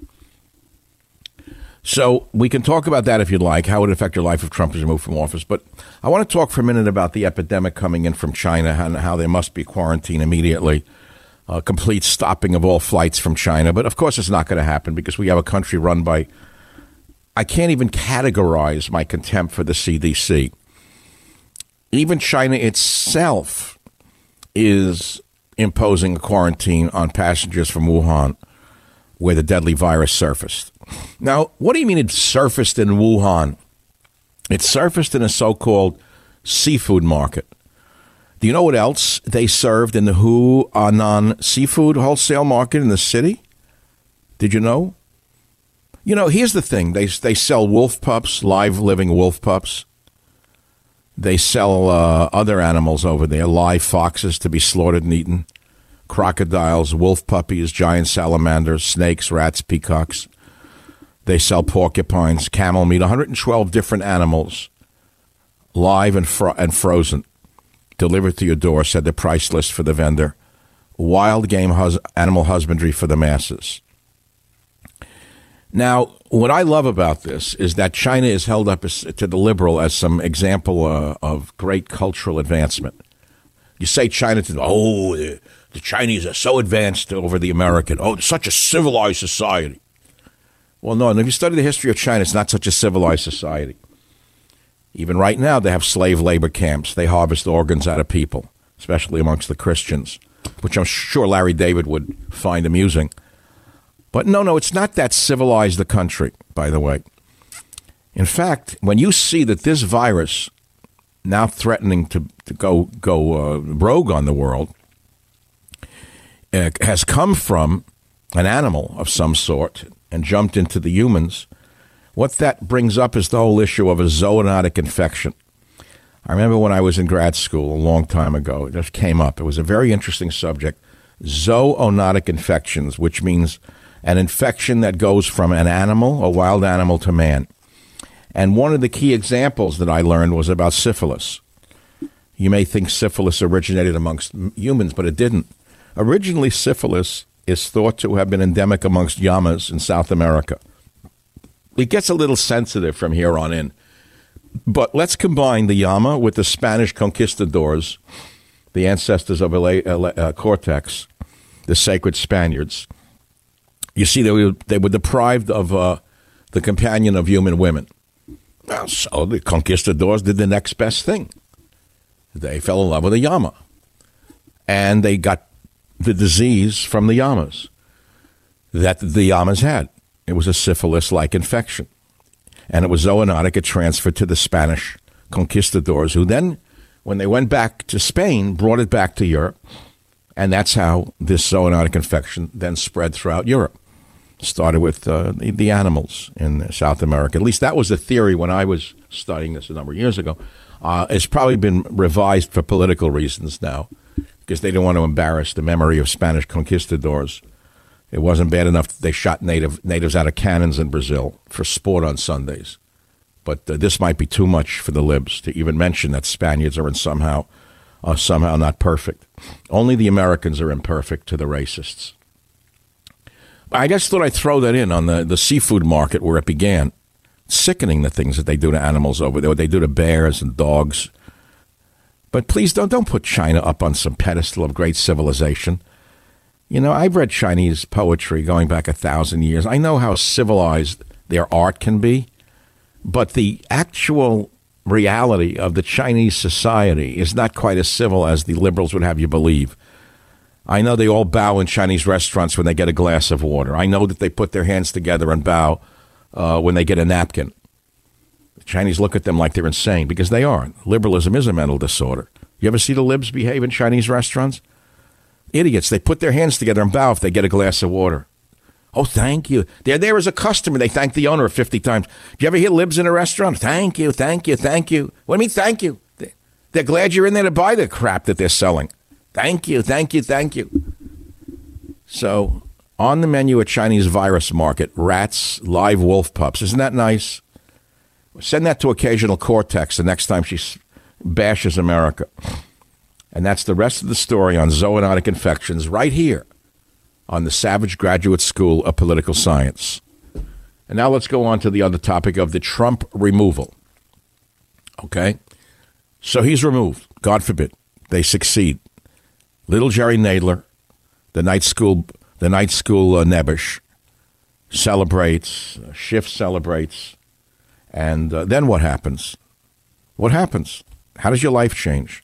So we can talk about that if you'd like, how it would affect your life if Trump is removed from office. But I want to talk for a minute about the epidemic coming in from China and how there must be quarantine immediately, a complete stopping of all flights from China. But, of course, it's not going to happen because we have a country run by – I can't even categorize my contempt for the CDC. Even China itself is imposing a quarantine on passengers from Wuhan, where the deadly virus surfaced. Now, what do you mean it surfaced in Wuhan? It surfaced in a so-called seafood market. Do you know what else they served in the Huanan seafood wholesale market in the city? Did you know? You know, here's the thing. They sell wolf pups, live living wolf pups. They sell other animals over there, live foxes to be slaughtered and eaten, crocodiles, wolf puppies, giant salamanders, snakes, rats, peacocks. They sell porcupines, camel meat, 112 different animals, live and frozen, delivered to your door, said the price list for the vendor. Wild game animal husbandry for the masses. Now, what I love about this is that China is held up to the liberal as some example of great cultural advancement. You say China to the Chinese are so advanced over the American. Oh, it's such a civilized society. Well, no, and if you study the history of China, it's not such a civilized society. Even right now, they have slave labor camps. They harvest organs out of people, especially amongst the Christians, which I'm sure Larry David would find amusing. But no, it's not that civilized a country, by the way. In fact, when you see that this virus, now threatening to go rogue on the world, has come from an animal of some sort and jumped into the humans, what that brings up is the whole issue of a zoonotic infection. I remember when I was in grad school a long time ago, it just came up. It was a very interesting subject, zoonotic infections, which means an infection that goes from an animal, a wild animal, to man. And one of the key examples that I learned was about syphilis. You may think syphilis originated amongst humans, but it didn't. Originally, syphilis is thought to have been endemic amongst llamas in South America. It gets a little sensitive from here on in. But let's combine the llama with the Spanish conquistadors, the ancestors of Cortex, the sacred Spaniards. You see, they were deprived of the companion of human women. So the conquistadors did the next best thing. They fell in love with a llama. And they got the disease from the llamas that the llamas had. It was a syphilis-like infection. And it was zoonotic. It transferred to the Spanish conquistadors, who then, when they went back to Spain, brought it back to Europe. And that's how this zoonotic infection then spread throughout Europe. Started with the animals in South America. At least that was the theory when I was studying this a number of years ago. It's probably been revised for political reasons now, because they didn't want to embarrass the memory of Spanish conquistadors. It wasn't bad enough that they shot natives out of cannons in Brazil for sport on Sundays. But this might be too much for the libs to even mention that Spaniards are somehow not perfect. Only the Americans are imperfect to the racists. I just thought I'd throw that in on the seafood market where it began. Sickening, the things that they do to animals over there, what they do to bears and dogs. But please don't put China up on some pedestal of great civilization. You know, I've read Chinese poetry going back 1,000 years. I know how civilized their art can be, but the actual reality of the Chinese society is not quite as civil as the liberals would have you believe. I know they all bow in Chinese restaurants when they get a glass of water. I know that they put their hands together and bow when they get a napkin. The Chinese look at them like they're insane, because they are. Liberalism is a mental disorder. You ever see the libs behave in Chinese restaurants? Idiots. They put their hands together and bow if they get a glass of water. Oh, thank you. They're there as a customer. They thank the owner 50 times. Do you ever hear libs in a restaurant? Thank you, thank you, thank you. What do you mean, thank you? They're glad you're in there to buy the crap that they're selling. Thank you, thank you, thank you. So, on the menu at Chinese virus market, rats, live wolf pups. Isn't that nice? Send that to Occasional Cortex the next time she bashes America. And that's the rest of the story on zoonotic infections right here on the Savage Graduate School of Political Science. And now let's go on to the other topic of the Trump removal. Okay? So he's removed. God forbid. They succeed. Little Jerry Nadler, the night school nebbish, celebrates, Schiff celebrates. And then what happens? What happens? How does your life change?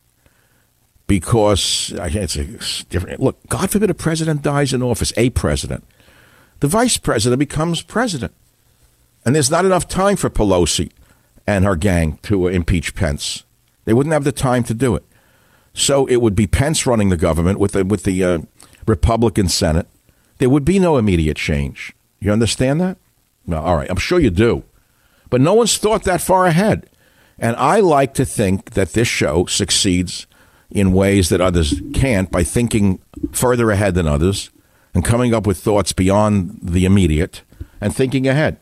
Because it's a different look. God forbid a president dies in office, a president. The vice president becomes president. And there's not enough time for Pelosi and her gang to impeach Pence. They wouldn't have the time to do it. So it would be Pence running the government with the Republican Senate. There would be no immediate change. You understand that? No, all right. I'm sure you do. But no one's thought that far ahead. And I like to think that this show succeeds in ways that others can't by thinking further ahead than others and coming up with thoughts beyond the immediate and thinking ahead.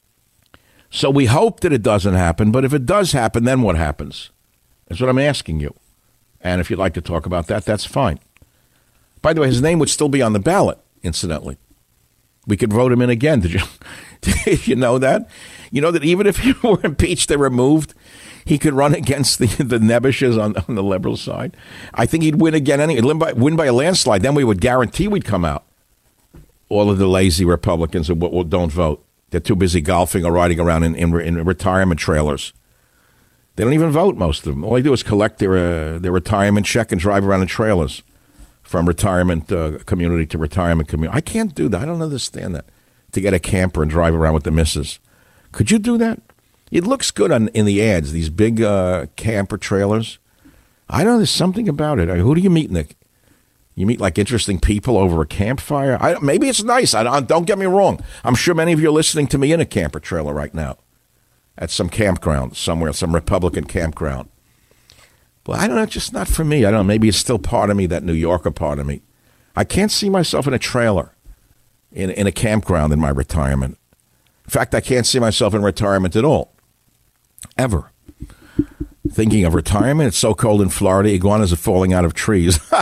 So we hope that it doesn't happen, but if it does happen, then what happens? That's what I'm asking you. And if you'd like to talk about that, that's fine. By the way, his name would still be on the ballot, incidentally. We could vote him in again. Did you know that? You know that even if he were impeached or removed, he could run against the nebbishes on the liberal side. I think he'd win again anyway. Win by a landslide. Then we would guarantee we'd come out. All of the lazy Republicans who don't vote. They're too busy golfing or riding around in retirement trailers. They don't even vote, most of them. All they do is collect their retirement check and drive around in trailers from retirement community to retirement community. I can't do that. I don't understand that. To get a camper and drive around with the missus. Could you do that? It looks good in the ads, these big camper trailers. I don't know, there's something about it. Who do you meet, Nick? You meet like interesting people over a campfire? Maybe it's nice. Don't get me wrong. I'm sure many of you are listening to me in a camper trailer right now at some campground somewhere, some Republican campground. But I don't know, it's just not for me. I don't know, maybe it's still part of me, that New Yorker part of me. I can't see myself in a trailer, in a campground in my retirement. In fact, I can't see myself in retirement at all. Ever. Thinking of retirement, it's so cold in Florida, iguanas are falling out of trees. Tell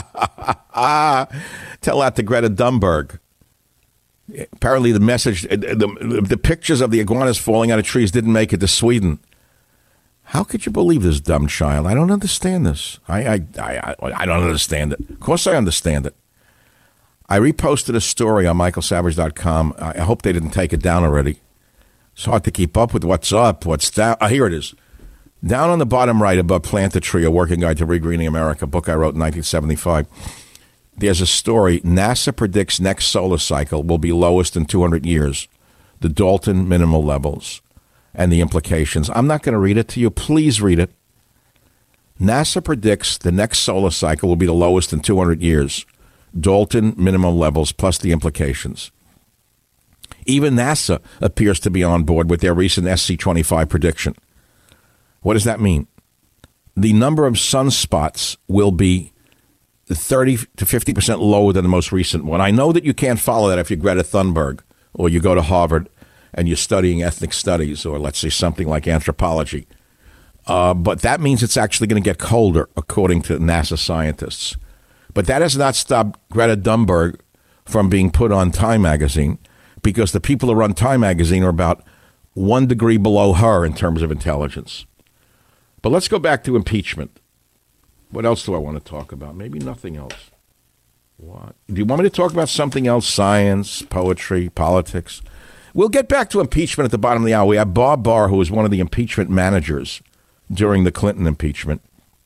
that to Greta Thunberg. Apparently the message, the pictures of the iguanas falling out of trees didn't make it to Sweden. How could you believe this dumb child? I don't understand this. I don't understand it. Of course I understand it. I reposted a story on michaelsavage.com. I hope they didn't take it down already. It's hard to keep up with what's up, what's down. Here it is. Down on the bottom right above Plant a Tree, A Working Guide to Regreening America, a book I wrote in 1975. There's a story. NASA predicts next solar cycle will be lowest in 200 years. The Dalton minimal levels and the implications. I'm not going to read it to you. Please read it. NASA predicts the next solar cycle will be the lowest in 200 years. Dalton minimum levels plus the implications. Even NASA appears to be on board with their recent SC25 prediction. What does that mean? The number of sunspots will be 30 to 50% lower than the most recent one. I know that you can't follow that if you're Greta Thunberg or you go to Harvard and you're studying ethnic studies or let's say something like anthropology. But that means it's actually going to get colder, according to NASA scientists. But that has not stopped Greta Thunberg from being put on Time magazine because the people who run Time magazine are about 1 degree below her in terms of intelligence. But let's go back to impeachment. What else do I want to talk about? Maybe nothing else. What? Do you want me to talk about something else? Science, poetry, politics? We'll get back to impeachment at the bottom of the hour. We have Bob Barr, who was one of the impeachment managers during the Clinton impeachment.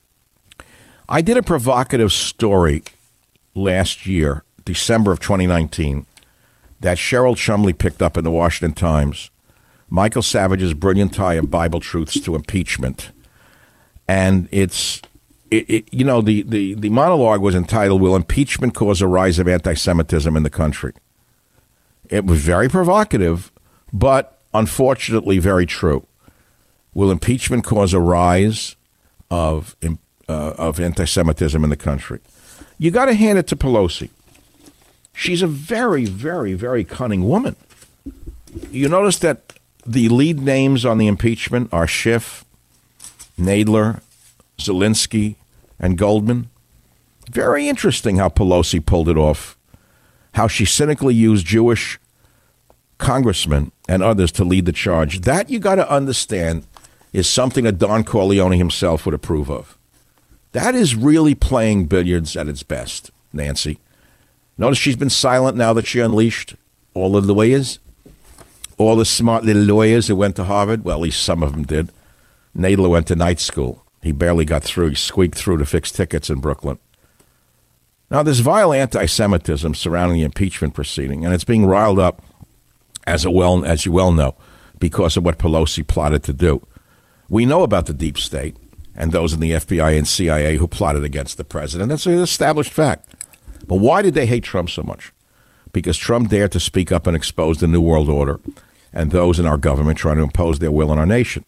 I did a provocative story last year, December of 2019, that Cheryl Chumley picked up in the Washington Times. Michael Savage's brilliant tie of Bible truths to impeachment. And the monologue was entitled, Will Impeachment Cause a Rise of Anti-Semitism in the Country? It was very provocative, but unfortunately very true. Will impeachment cause a rise of anti-Semitism in the country. You got to hand it to Pelosi. She's a very, very, very cunning woman. You notice that the lead names on the impeachment are Schiff, Nadler, Zelensky, and Goldman. Very interesting how Pelosi pulled it off, how she cynically used Jewish congressmen and others to lead the charge. That, you got to understand, is something that Don Corleone himself would approve of. That is really playing billiards at its best, Nancy. Notice she's been silent now that she unleashed all the lawyers, all the smart little lawyers who went to Harvard. Well, at least some of them did. Nadler went to night school. He barely got through. He squeaked through to fix tickets in Brooklyn. Now, there's vile anti-Semitism surrounding the impeachment proceeding, and it's being riled up, as you well know, because of what Pelosi plotted to do. We know about the deep state and those in the FBI and CIA who plotted against the president. That's an established fact. But why did they hate Trump so much? Because Trump dared to speak up and expose the New World Order and those in our government trying to impose their will on our nation.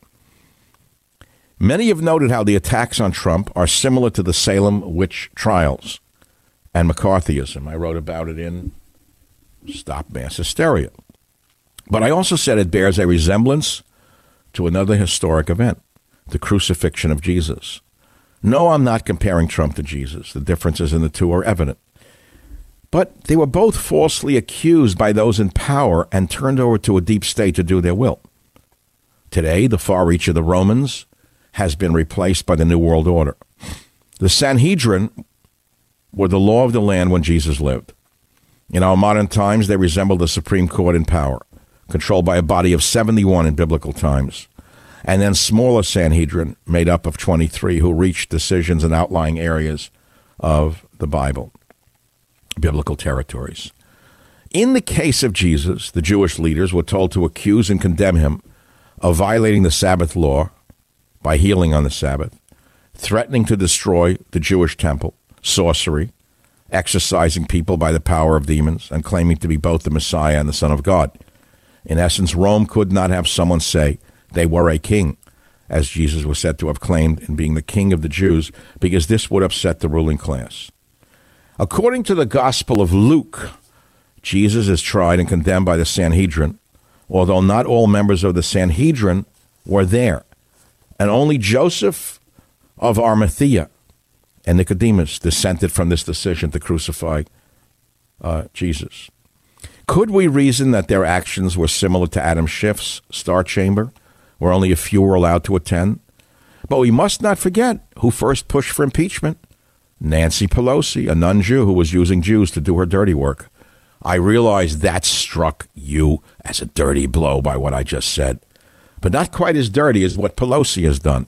Many have noted how the attacks on Trump are similar to the Salem witch trials and McCarthyism. I wrote about it in Stop Mass Hysteria. But I also said it bears a resemblance to another historic event, the crucifixion of Jesus. No, I'm not comparing Trump to Jesus. The differences in the two are evident. But they were both falsely accused by those in power and turned over to a deep state to do their will. Today, the far reach of the Romans has been replaced by the New World Order. The Sanhedrin were the law of the land when Jesus lived. In our modern times, they resemble the Supreme Court in power, controlled by a body of 71 in biblical times, and then smaller Sanhedrin made up of 23 who reached decisions in outlying areas of the Bible, biblical territories. In the case of Jesus, the Jewish leaders were told to accuse and condemn him of violating the Sabbath law by healing on the Sabbath, threatening to destroy the Jewish temple, sorcery, exorcising people by the power of demons, and claiming to be both the Messiah and the Son of God. In essence, Rome could not have someone say they were a king, as Jesus was said to have claimed in being the king of the Jews, because this would upset the ruling class. According to the Gospel of Luke, Jesus is tried and condemned by the Sanhedrin, although not all members of the Sanhedrin were there, and only Joseph of Arimathea and Nicodemus dissented from this decision to crucify Jesus. Could we reason that their actions were similar to Adam Schiff's Star Chamber, where only a few were allowed to attend? But we must not forget who first pushed for impeachment. Nancy Pelosi, a non-Jew who was using Jews to do her dirty work. I realize that struck you as a dirty blow by what I just said, but not quite as dirty as what Pelosi has done.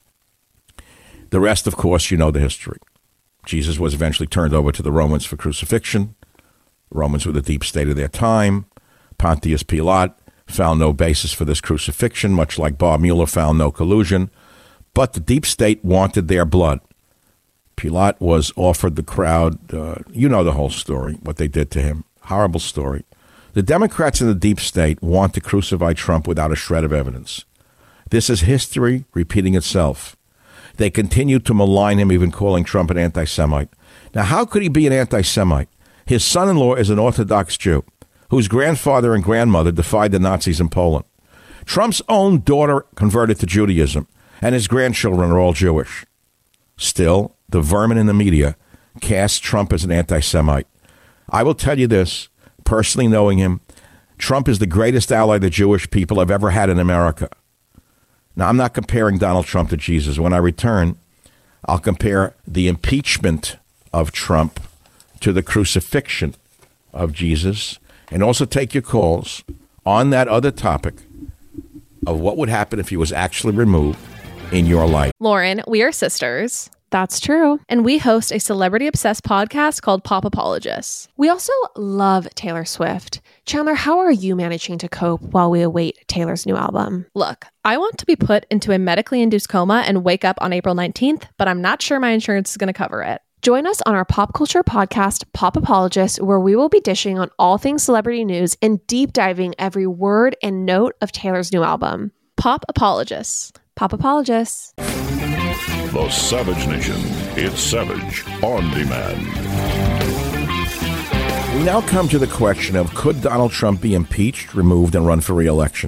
The rest, of course, you know the history. Jesus was eventually turned over to the Romans for crucifixion. The Romans were the deep state of their time. Pontius Pilate found no basis for this crucifixion, much like Bob Mueller found no collusion. But the deep state wanted their blood. Pilate was offered the crowd. You know the whole story, what they did to him. Horrible story. The Democrats in the deep state want to crucify Trump without a shred of evidence. This is history repeating itself. They continue to malign him, even calling Trump an anti-Semite. Now, how could he be an anti-Semite? His son-in-law is an Orthodox Jew whose grandfather and grandmother defied the Nazis in Poland. Trump's own daughter converted to Judaism, and his grandchildren are all Jewish. Still, the vermin in the media cast Trump as an anti-Semite. I will tell you this, personally knowing him, Trump is the greatest ally the Jewish people have ever had in America. Now, I'm not comparing Donald Trump to Jesus. When I return, I'll compare the impeachment of Trump to the crucifixion of Jesus, and also take your calls on that other topic of what would happen if he was actually removed in your life. Lauren, we are sisters. That's true. And we host a celebrity-obsessed podcast called Pop Apologists. We also love Taylor Swift. Chandler, how are you managing to cope while we await Taylor's new album? Look, I want to be put into a medically induced coma and wake up on April 19th, but I'm not sure my insurance is going to cover it. Join us on our pop culture podcast, Pop Apologists, where we will be dishing on all things celebrity news and deep diving every word and note of Taylor's new album. Pop Apologists. Pop Apologists. The Savage Nation. It's Savage on Demand. We now come to the question of, could Donald Trump be impeached, removed, and run for re-election?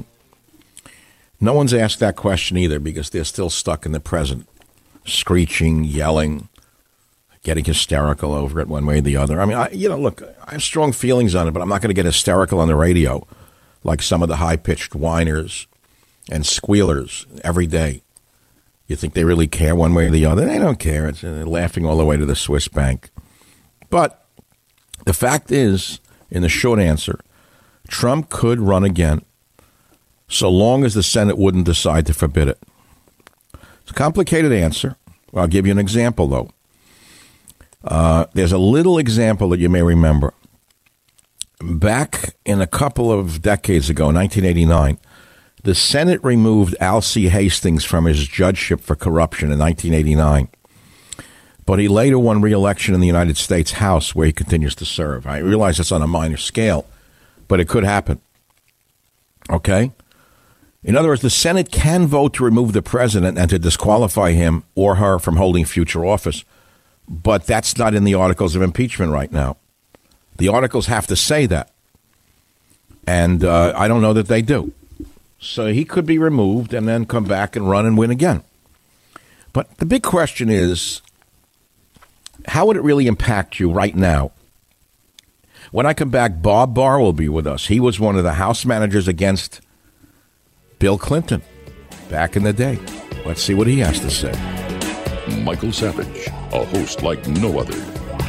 No one's asked that question either because they're still stuck in the present, screeching, yelling, getting hysterical over it one way or the other. I mean, look, I have strong feelings on it, but I'm not going to get hysterical on the radio like some of the high-pitched whiners and squealers every day. You think they really care one way or the other? They don't care. They're laughing all the way to the Swiss bank. But the fact is, in the short answer, Trump could run again so long as the Senate wouldn't decide to forbid it. It's a complicated answer. I'll give you an example, though. There's a little example that you may remember. Back in a couple of decades ago, 1989, the Senate removed Al C. Hastings from his judgeship for corruption in 1989. But he later won re-election in the United States House, where he continues to serve. I realize it's on a minor scale, but it could happen. Okay? In other words, the Senate can vote to remove the president and to disqualify him or her from holding future office, but that's not in the articles of impeachment right now. The articles have to say that, and I don't know that they do. So he could be removed and then come back and run and win again. But the big question is, how would it really impact you right now? When I come back, Bob Barr will be with us. He was one of the House managers against Bill Clinton back in the day. Let's see what he has to say. Michael Savage, a host like no other.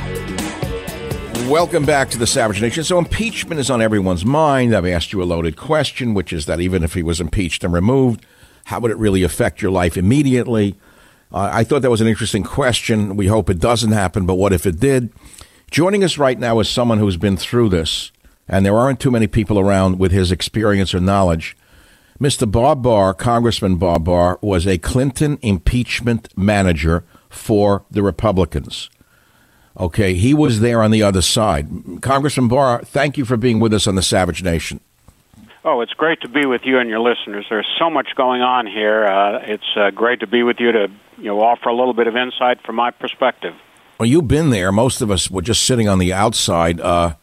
Welcome back to the Savage Nation. So impeachment is on everyone's mind. I've asked you a loaded question, which is that even if he was impeached and removed, how would it really affect your life immediately? I thought that was an interesting question. We hope it doesn't happen, but what if it did? Joining us right now is someone who's been through this, and there aren't too many people around with his experience or knowledge. Mr. Bob Barr, Congressman Bob Barr, was a Clinton impeachment manager for the Republicans. Okay, he was there on the other side. Congressman Barr, thank you for being with us on the Savage Nation. Oh, it's great to be with you and your listeners. There's so much going on here. It's great to be with you to offer a little bit of insight from my perspective. Well, you've been there. Most of us were just sitting on the outside.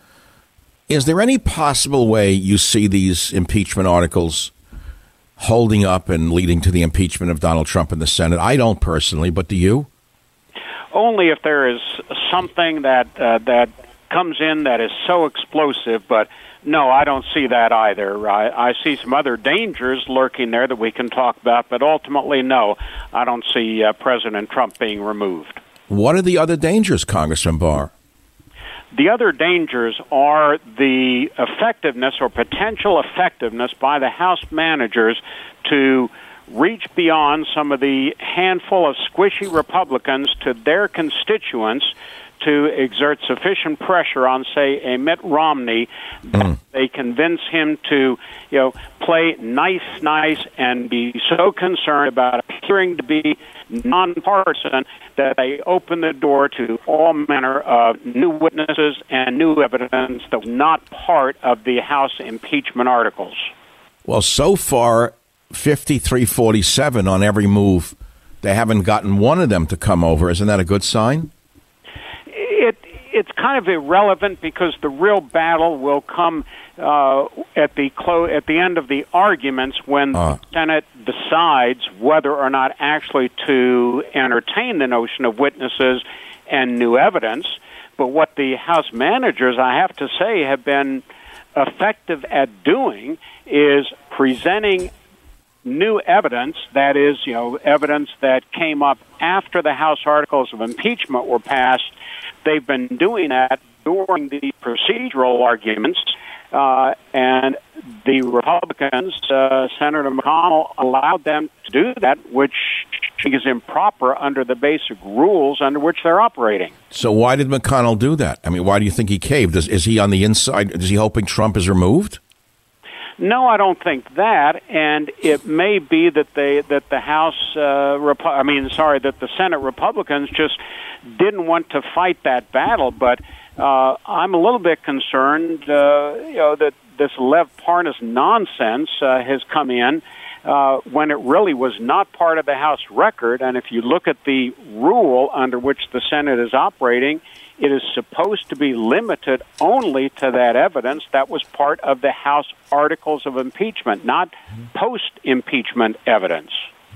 Is there any possible way you see these impeachment articles holding up and leading to the impeachment of Donald Trump in the Senate? I don't personally, but do you? Only if there is something that comes in that is so explosive, but no, I don't see that either. I see some other dangers lurking there that we can talk about, but ultimately, no, I don't see President Trump being removed. What are the other dangers, Congressman Barr? The other dangers are the effectiveness or potential effectiveness by the House managers to reach beyond some of the handful of squishy Republicans to their constituents to exert sufficient pressure on, say, a Mitt Romney that they convince him to, play nice and be so concerned about appearing to be nonpartisan that they open the door to all manner of new witnesses and new evidence that was not part of the House impeachment articles. Well, so far, 53-47 on every move. They haven't gotten one of them to come over. Isn't that a good sign? It's kind of irrelevant because the real battle will come at the end of the arguments when the Senate decides whether or not actually to entertain the notion of witnesses and new evidence. But what the House managers, I have to say, have been effective at doing is presenting new evidence, that is, evidence that came up after the House articles of impeachment were passed. They've been doing that during the procedural arguments, and the Republicans, Senator McConnell, allowed them to do that, which is improper under the basic rules under which they're operating. So why did McConnell do that? I mean, why do you think he caved? Is he on the inside? Is he hoping Trump is removed? No, I don't think that, and it may be that the Senate Republicans just didn't want to fight that battle. But I'm a little bit concerned, that this Lev Parnas nonsense has come in when it really was not part of the House record. And if you look at the rule under which the Senate is operating, it is supposed to be limited only to that evidence that was part of the House articles of impeachment, not post-impeachment evidence.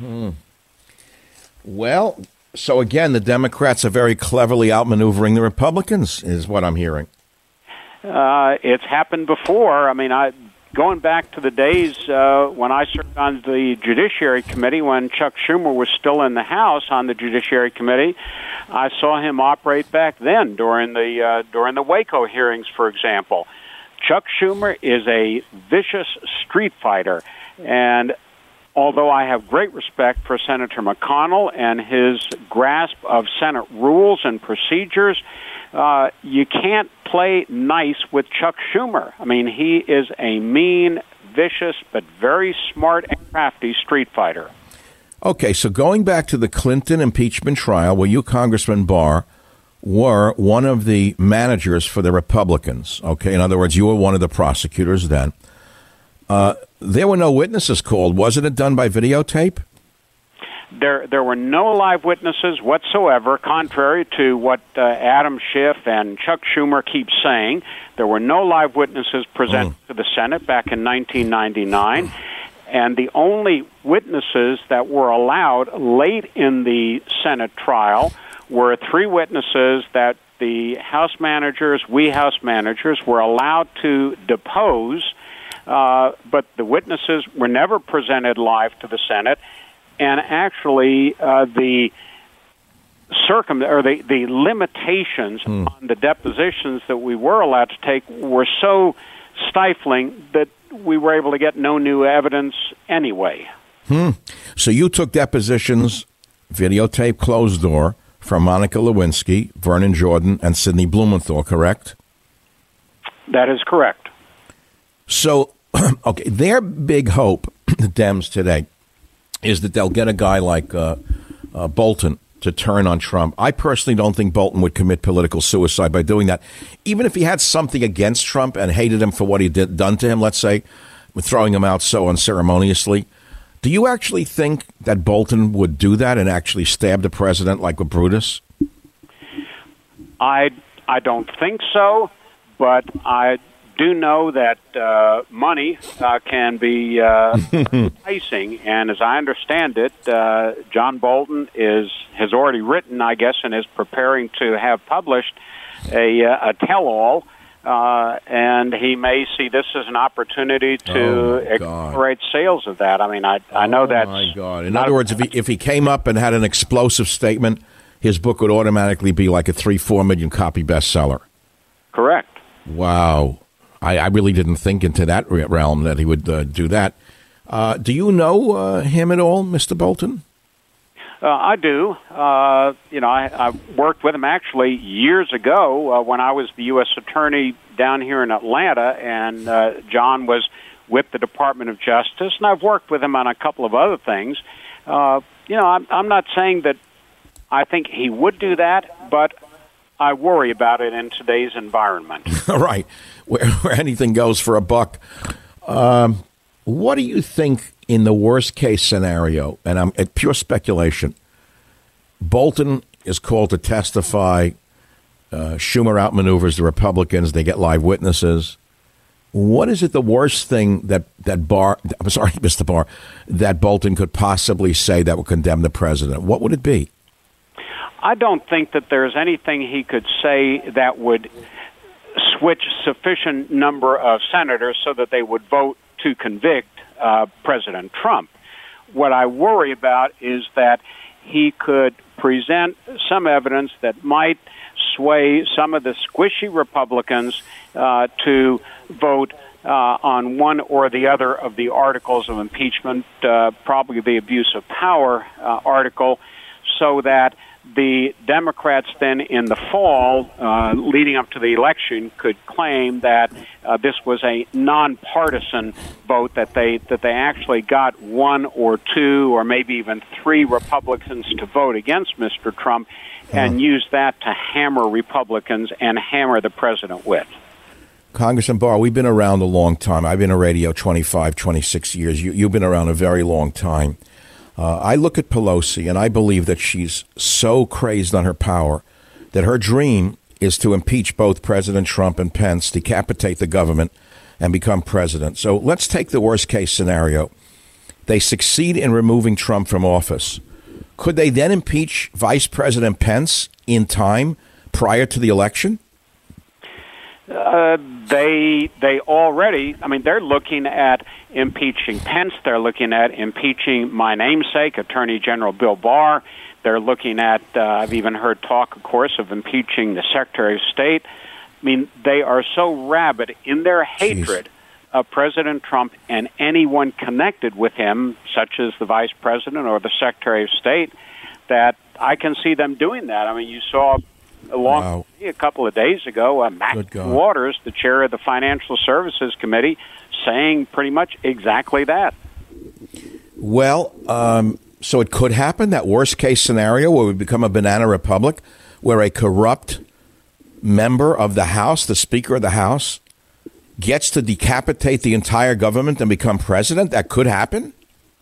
Well, so again, the Democrats are very cleverly outmaneuvering the Republicans, is what I'm hearing. It's happened before. I mean, going back to the days when I served on the Judiciary Committee, when Chuck Schumer was still in the House on the Judiciary Committee, I saw him operate back then during the Waco hearings, for example. Chuck Schumer is a vicious street fighter, and although I have great respect for Senator McConnell and his grasp of Senate rules and procedures, you can't play nice with Chuck Schumer. I mean, he is a mean, vicious, but very smart and crafty street fighter. Okay, so going back to the Clinton impeachment trial, where you, Congressman Barr, were one of the managers for the Republicans, okay? In other words, you were one of the prosecutors then. There were no witnesses called. Wasn't it done by videotape? There were no live witnesses whatsoever, contrary to what Adam Schiff and Chuck Schumer keep saying. There were no live witnesses presented to the Senate back in 1999, and the only witnesses that were allowed late in the Senate trial were 3 witnesses that the House managers, were allowed to depose, but the witnesses were never presented live to the Senate. And actually, the limitations on the depositions that we were allowed to take were so stifling that we were able to get no new evidence anyway. So you took depositions, videotape, closed door, from Monica Lewinsky, Vernon Jordan, and Sidney Blumenthal, correct? That is correct. So, okay, their big hope, the Dems today, is that they'll get a guy like Bolton to turn on Trump. I personally don't think Bolton would commit political suicide by doing that. Even if he had something against Trump and hated him for what he done to him, let's say, with throwing him out so unceremoniously, do you actually think that Bolton would do that and actually stab the president like with Brutus? I don't think so, but I do know that money can be enticing, and as I understand it, John Bolton has already written, I guess, and is preparing to have published a tell-all, and he may see this as an opportunity to accelerate sales of that. I mean, I know that's... Oh, my God. In other words, if he came up and had an explosive statement, his book would automatically be like a 3-4 million copy bestseller. Correct. Wow. I really didn't think into that realm that he would do that. Do you know him at all, Mr. Bolton? I do. I worked with him actually years ago when I was the U.S. Attorney down here in Atlanta, and John was with the Department of Justice, and I've worked with him on a couple of other things. I'm not saying that I think he would do that, but I worry about it in today's environment. Right, where anything goes for a buck. What do you think in the worst case scenario, and I'm at pure speculation, Bolton is called to testify, Schumer outmaneuvers the Republicans, they get live witnesses. What is it the worst thing that Mr. Barr, that Bolton could possibly say that would condemn the president? What would it be? I don't think that there's anything he could say that would switch sufficient number of senators so that they would vote to convict President Trump. What I worry about is that he could present some evidence that might sway some of the squishy Republicans to vote on one or the other of the articles of impeachment, probably the abuse of power article, so that the Democrats then in the fall, leading up to the election, could claim that this was a nonpartisan vote, that they actually got 1 or 2 or maybe even 3 Republicans to vote against Mr. Trump and use that to hammer Republicans and hammer the president with. Congressman Barr, we've been around a long time. I've been in radio 25, 26 years. You've been around a very long time. I look at Pelosi, and I believe that she's so crazed on her power that her dream is to impeach both President Trump and Pence, decapitate the government, and become president. So let's take the worst-case scenario. They succeed in removing Trump from office. Could they then impeach Vice President Pence in time prior to the election? They already, I mean, they're looking at impeaching Pence. They're looking at impeaching my namesake, Attorney General Bill Barr. They're looking at, I've even heard talk, of course, of impeaching the Secretary of State. I mean, they are so rabid in their hatred of President Trump and anyone connected with him, such as the Vice President or the Secretary of State, that I can see them doing that. I mean, you saw a couple of days ago, Matt Waters, the chair of the Financial Services Committee, saying pretty much exactly that. Well, so it could happen, that worst-case scenario where we become a banana republic, where a corrupt member of the House, the Speaker of the House, gets to decapitate the entire government and become president? That could happen?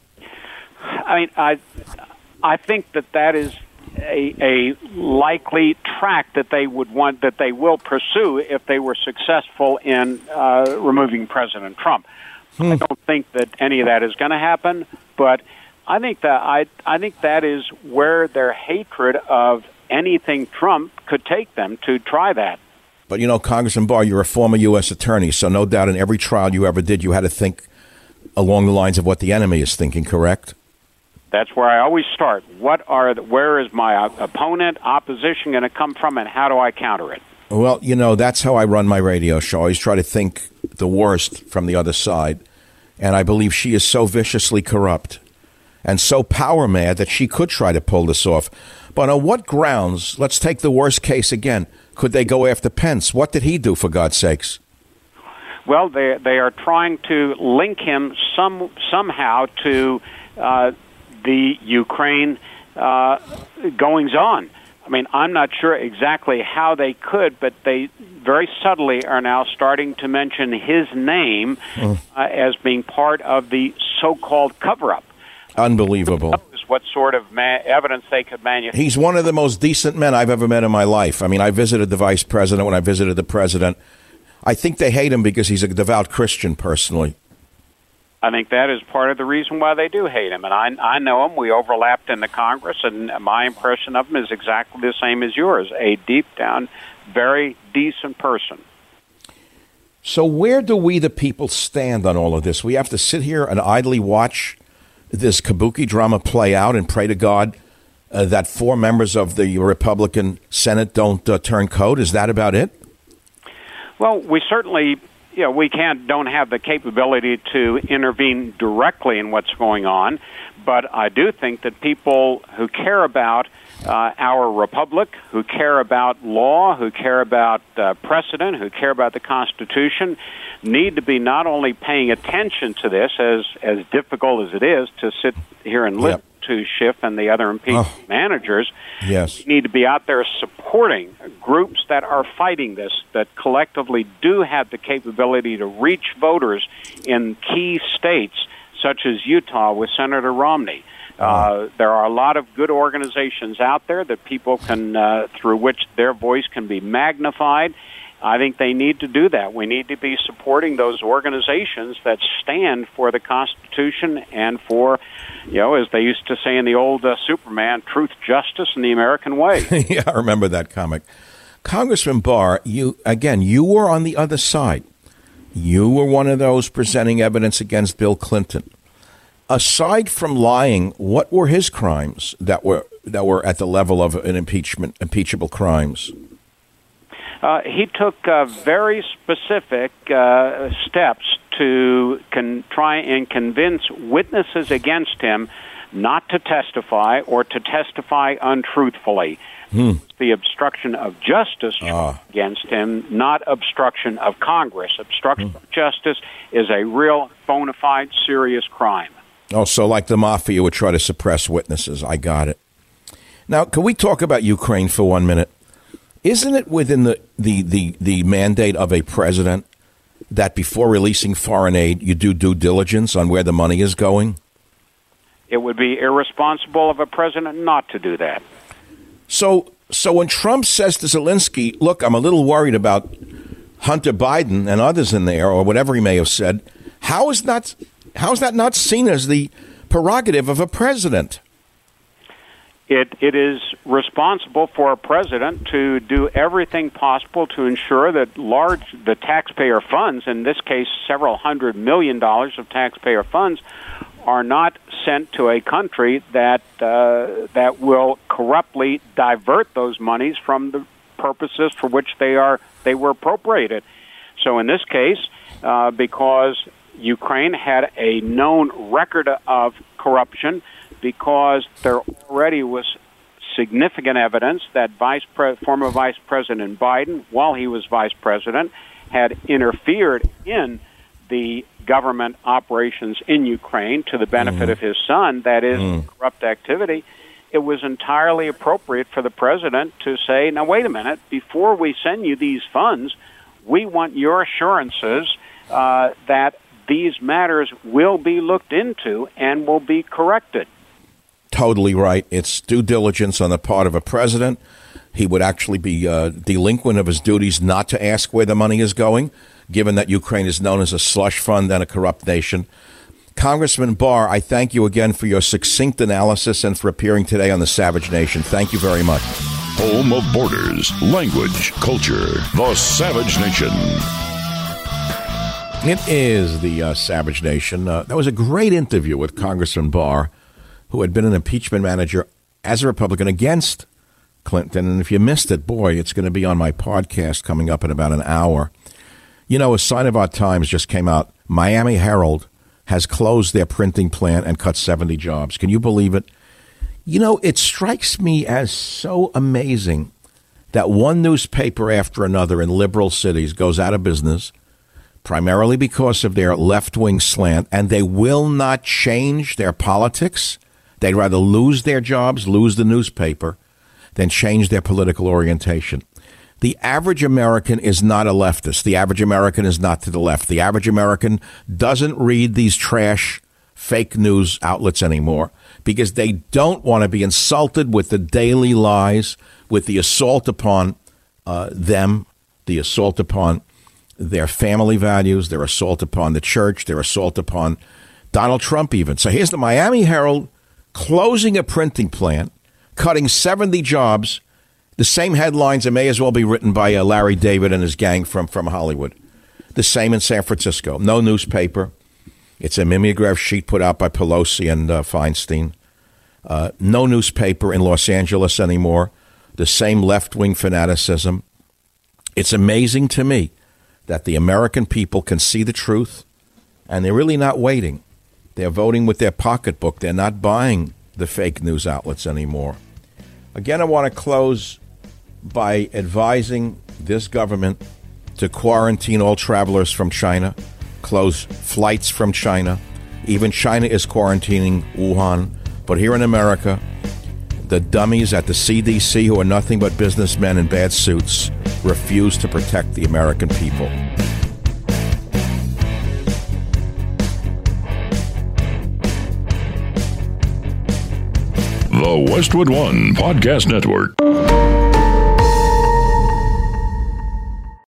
I mean, I think that is a likely track that they would want, that they will pursue if they were successful in removing President Trump. I don't think that any of that is going to happen, but I think that is where their hatred of anything Trump could take them to try that. But, you know, Congressman Barr, you're a former U.S. attorney, so no doubt in every trial you ever did, you had to think along the lines of what the enemy is thinking, correct? That's where I always start. Where is my opponent, opposition going to come from, and how do I counter it? Well, you know, that's how I run my radio show. I always try to think the worst from the other side. And I believe she is so viciously corrupt and so power mad that she could try to pull this off. But on what grounds, let's take the worst case again, could they go after Pence? What did he do, for God's sakes? Well, they are trying to link him somehow to the Ukraine goings-on. I mean, I'm not sure exactly how they could, but they very subtly are now starting to mention his name as being part of the so-called cover-up. Unbelievable. Who knows what sort of evidence they could manufacture. He's one of the most decent men I've ever met in my life. I mean, I visited the vice president when I visited the president. I think they hate him because he's a devout Christian, personally. I think that is part of the reason why they do hate him. And I know him. We overlapped in the Congress, and my impression of him is exactly the same as yours. A deep-down, very decent person. So where do we, the people, stand on all of this? We have to sit here and idly watch this kabuki drama play out and pray to God that 4 members of the Republican Senate don't turn code? Is that about it? Well, we certainly... we don't have the capability to intervene directly in what's going on, but I do think that people who care about our republic, who care about law, who care about precedent, who care about the Constitution, need to be not only paying attention to this, as difficult as it is to sit here and listen to Schiff and the other impeachment managers. Yes. We need to be out there supporting groups that are fighting this, that collectively do have the capability to reach voters in key states, such as Utah with Senator Romney. There are a lot of good organizations out there that people can, through which their voice can be magnified. I think they need to do that. We need to be supporting those organizations that stand for the Constitution and for, as they used to say in the old Superman, truth, justice, and the American way. Yeah, I remember that comic. Congressman Barr, you were on the other side. You were one of those presenting evidence against Bill Clinton. Aside from lying, what were his crimes that were at the level of an impeachable crimes? He took very specific steps to try and convince witnesses against him not to testify or to testify untruthfully. The obstruction of justice against him, not obstruction of Congress. Obstruction of justice is a real, bona fide, serious crime. Oh, so like the mafia would try to suppress witnesses. I got it. Now, can we talk about Ukraine for 1 minute? Isn't it within the mandate of a president that before releasing foreign aid, you do due diligence on where the money is going? It would be irresponsible of a president not to do that. So when Trump says to Zelensky, look, I'm a little worried about Hunter Biden and others in there, or whatever he may have said, how is that not seen as the prerogative of a president? It is responsible for a president to do everything possible to ensure that the taxpayer funds, in this case several $100 million of taxpayer funds, are not sent to a country that will corruptly divert those monies from the purposes for which they were appropriated. So in this case, because Ukraine had a known record of corruption, because there already was significant evidence that former Vice President Biden, while he was vice president, had interfered in the government operations in Ukraine to the benefit of his son, that is, corrupt activity, it was entirely appropriate for the president to say, now, wait a minute, before we send you these funds, we want your assurances that these matters will be looked into and will be corrected. Totally right. It's due diligence on the part of a president. He would actually be delinquent of his duties not to ask where the money is going, given that Ukraine is known as a slush fund and a corrupt nation. Congressman Barr, I thank you again for your succinct analysis and for appearing today on The Savage Nation. Thank you very much. Home of borders, language, culture, The Savage Nation. It is the Savage Nation. That was a great interview with Congressman Barr, who had been an impeachment manager as a Republican against Clinton. And if you missed it, boy, it's going to be on my podcast coming up in about an hour. You know, a sign of our times just came out. Miami Herald has closed their printing plant and cut 70 jobs. Can you believe it? You know, it strikes me as so amazing that one newspaper after another in liberal cities goes out of business, primarily because of their left-wing slant, and they will not change their politics. They'd rather lose their jobs, lose the newspaper, than change their political orientation. The average American is not a leftist. The average American is not to the left. The average American doesn't read these trash fake news outlets anymore because they don't want to be insulted with the daily lies, with the assault upon them, the assault upon their family values, their assault upon the church, their assault upon Donald Trump even. So here's the Miami Herald closing a printing plant, cutting 70 jobs. The same headlines that may as well be written by Larry David and his gang from Hollywood. The same in San Francisco. No newspaper. It's a mimeograph sheet put out by Pelosi and Feinstein. No newspaper in Los Angeles anymore. The same left-wing fanaticism. It's amazing to me that the American people can see the truth, and they're really not waiting. They're voting with their pocketbook. They're not buying the fake news outlets anymore. Again, I want to close by advising this government to quarantine all travelers from China, close flights from China. Even China is quarantining Wuhan. But here in America, the dummies at the CDC, who are nothing but businessmen in bad suits, refuse to protect the American people. The Westwood One Podcast Network.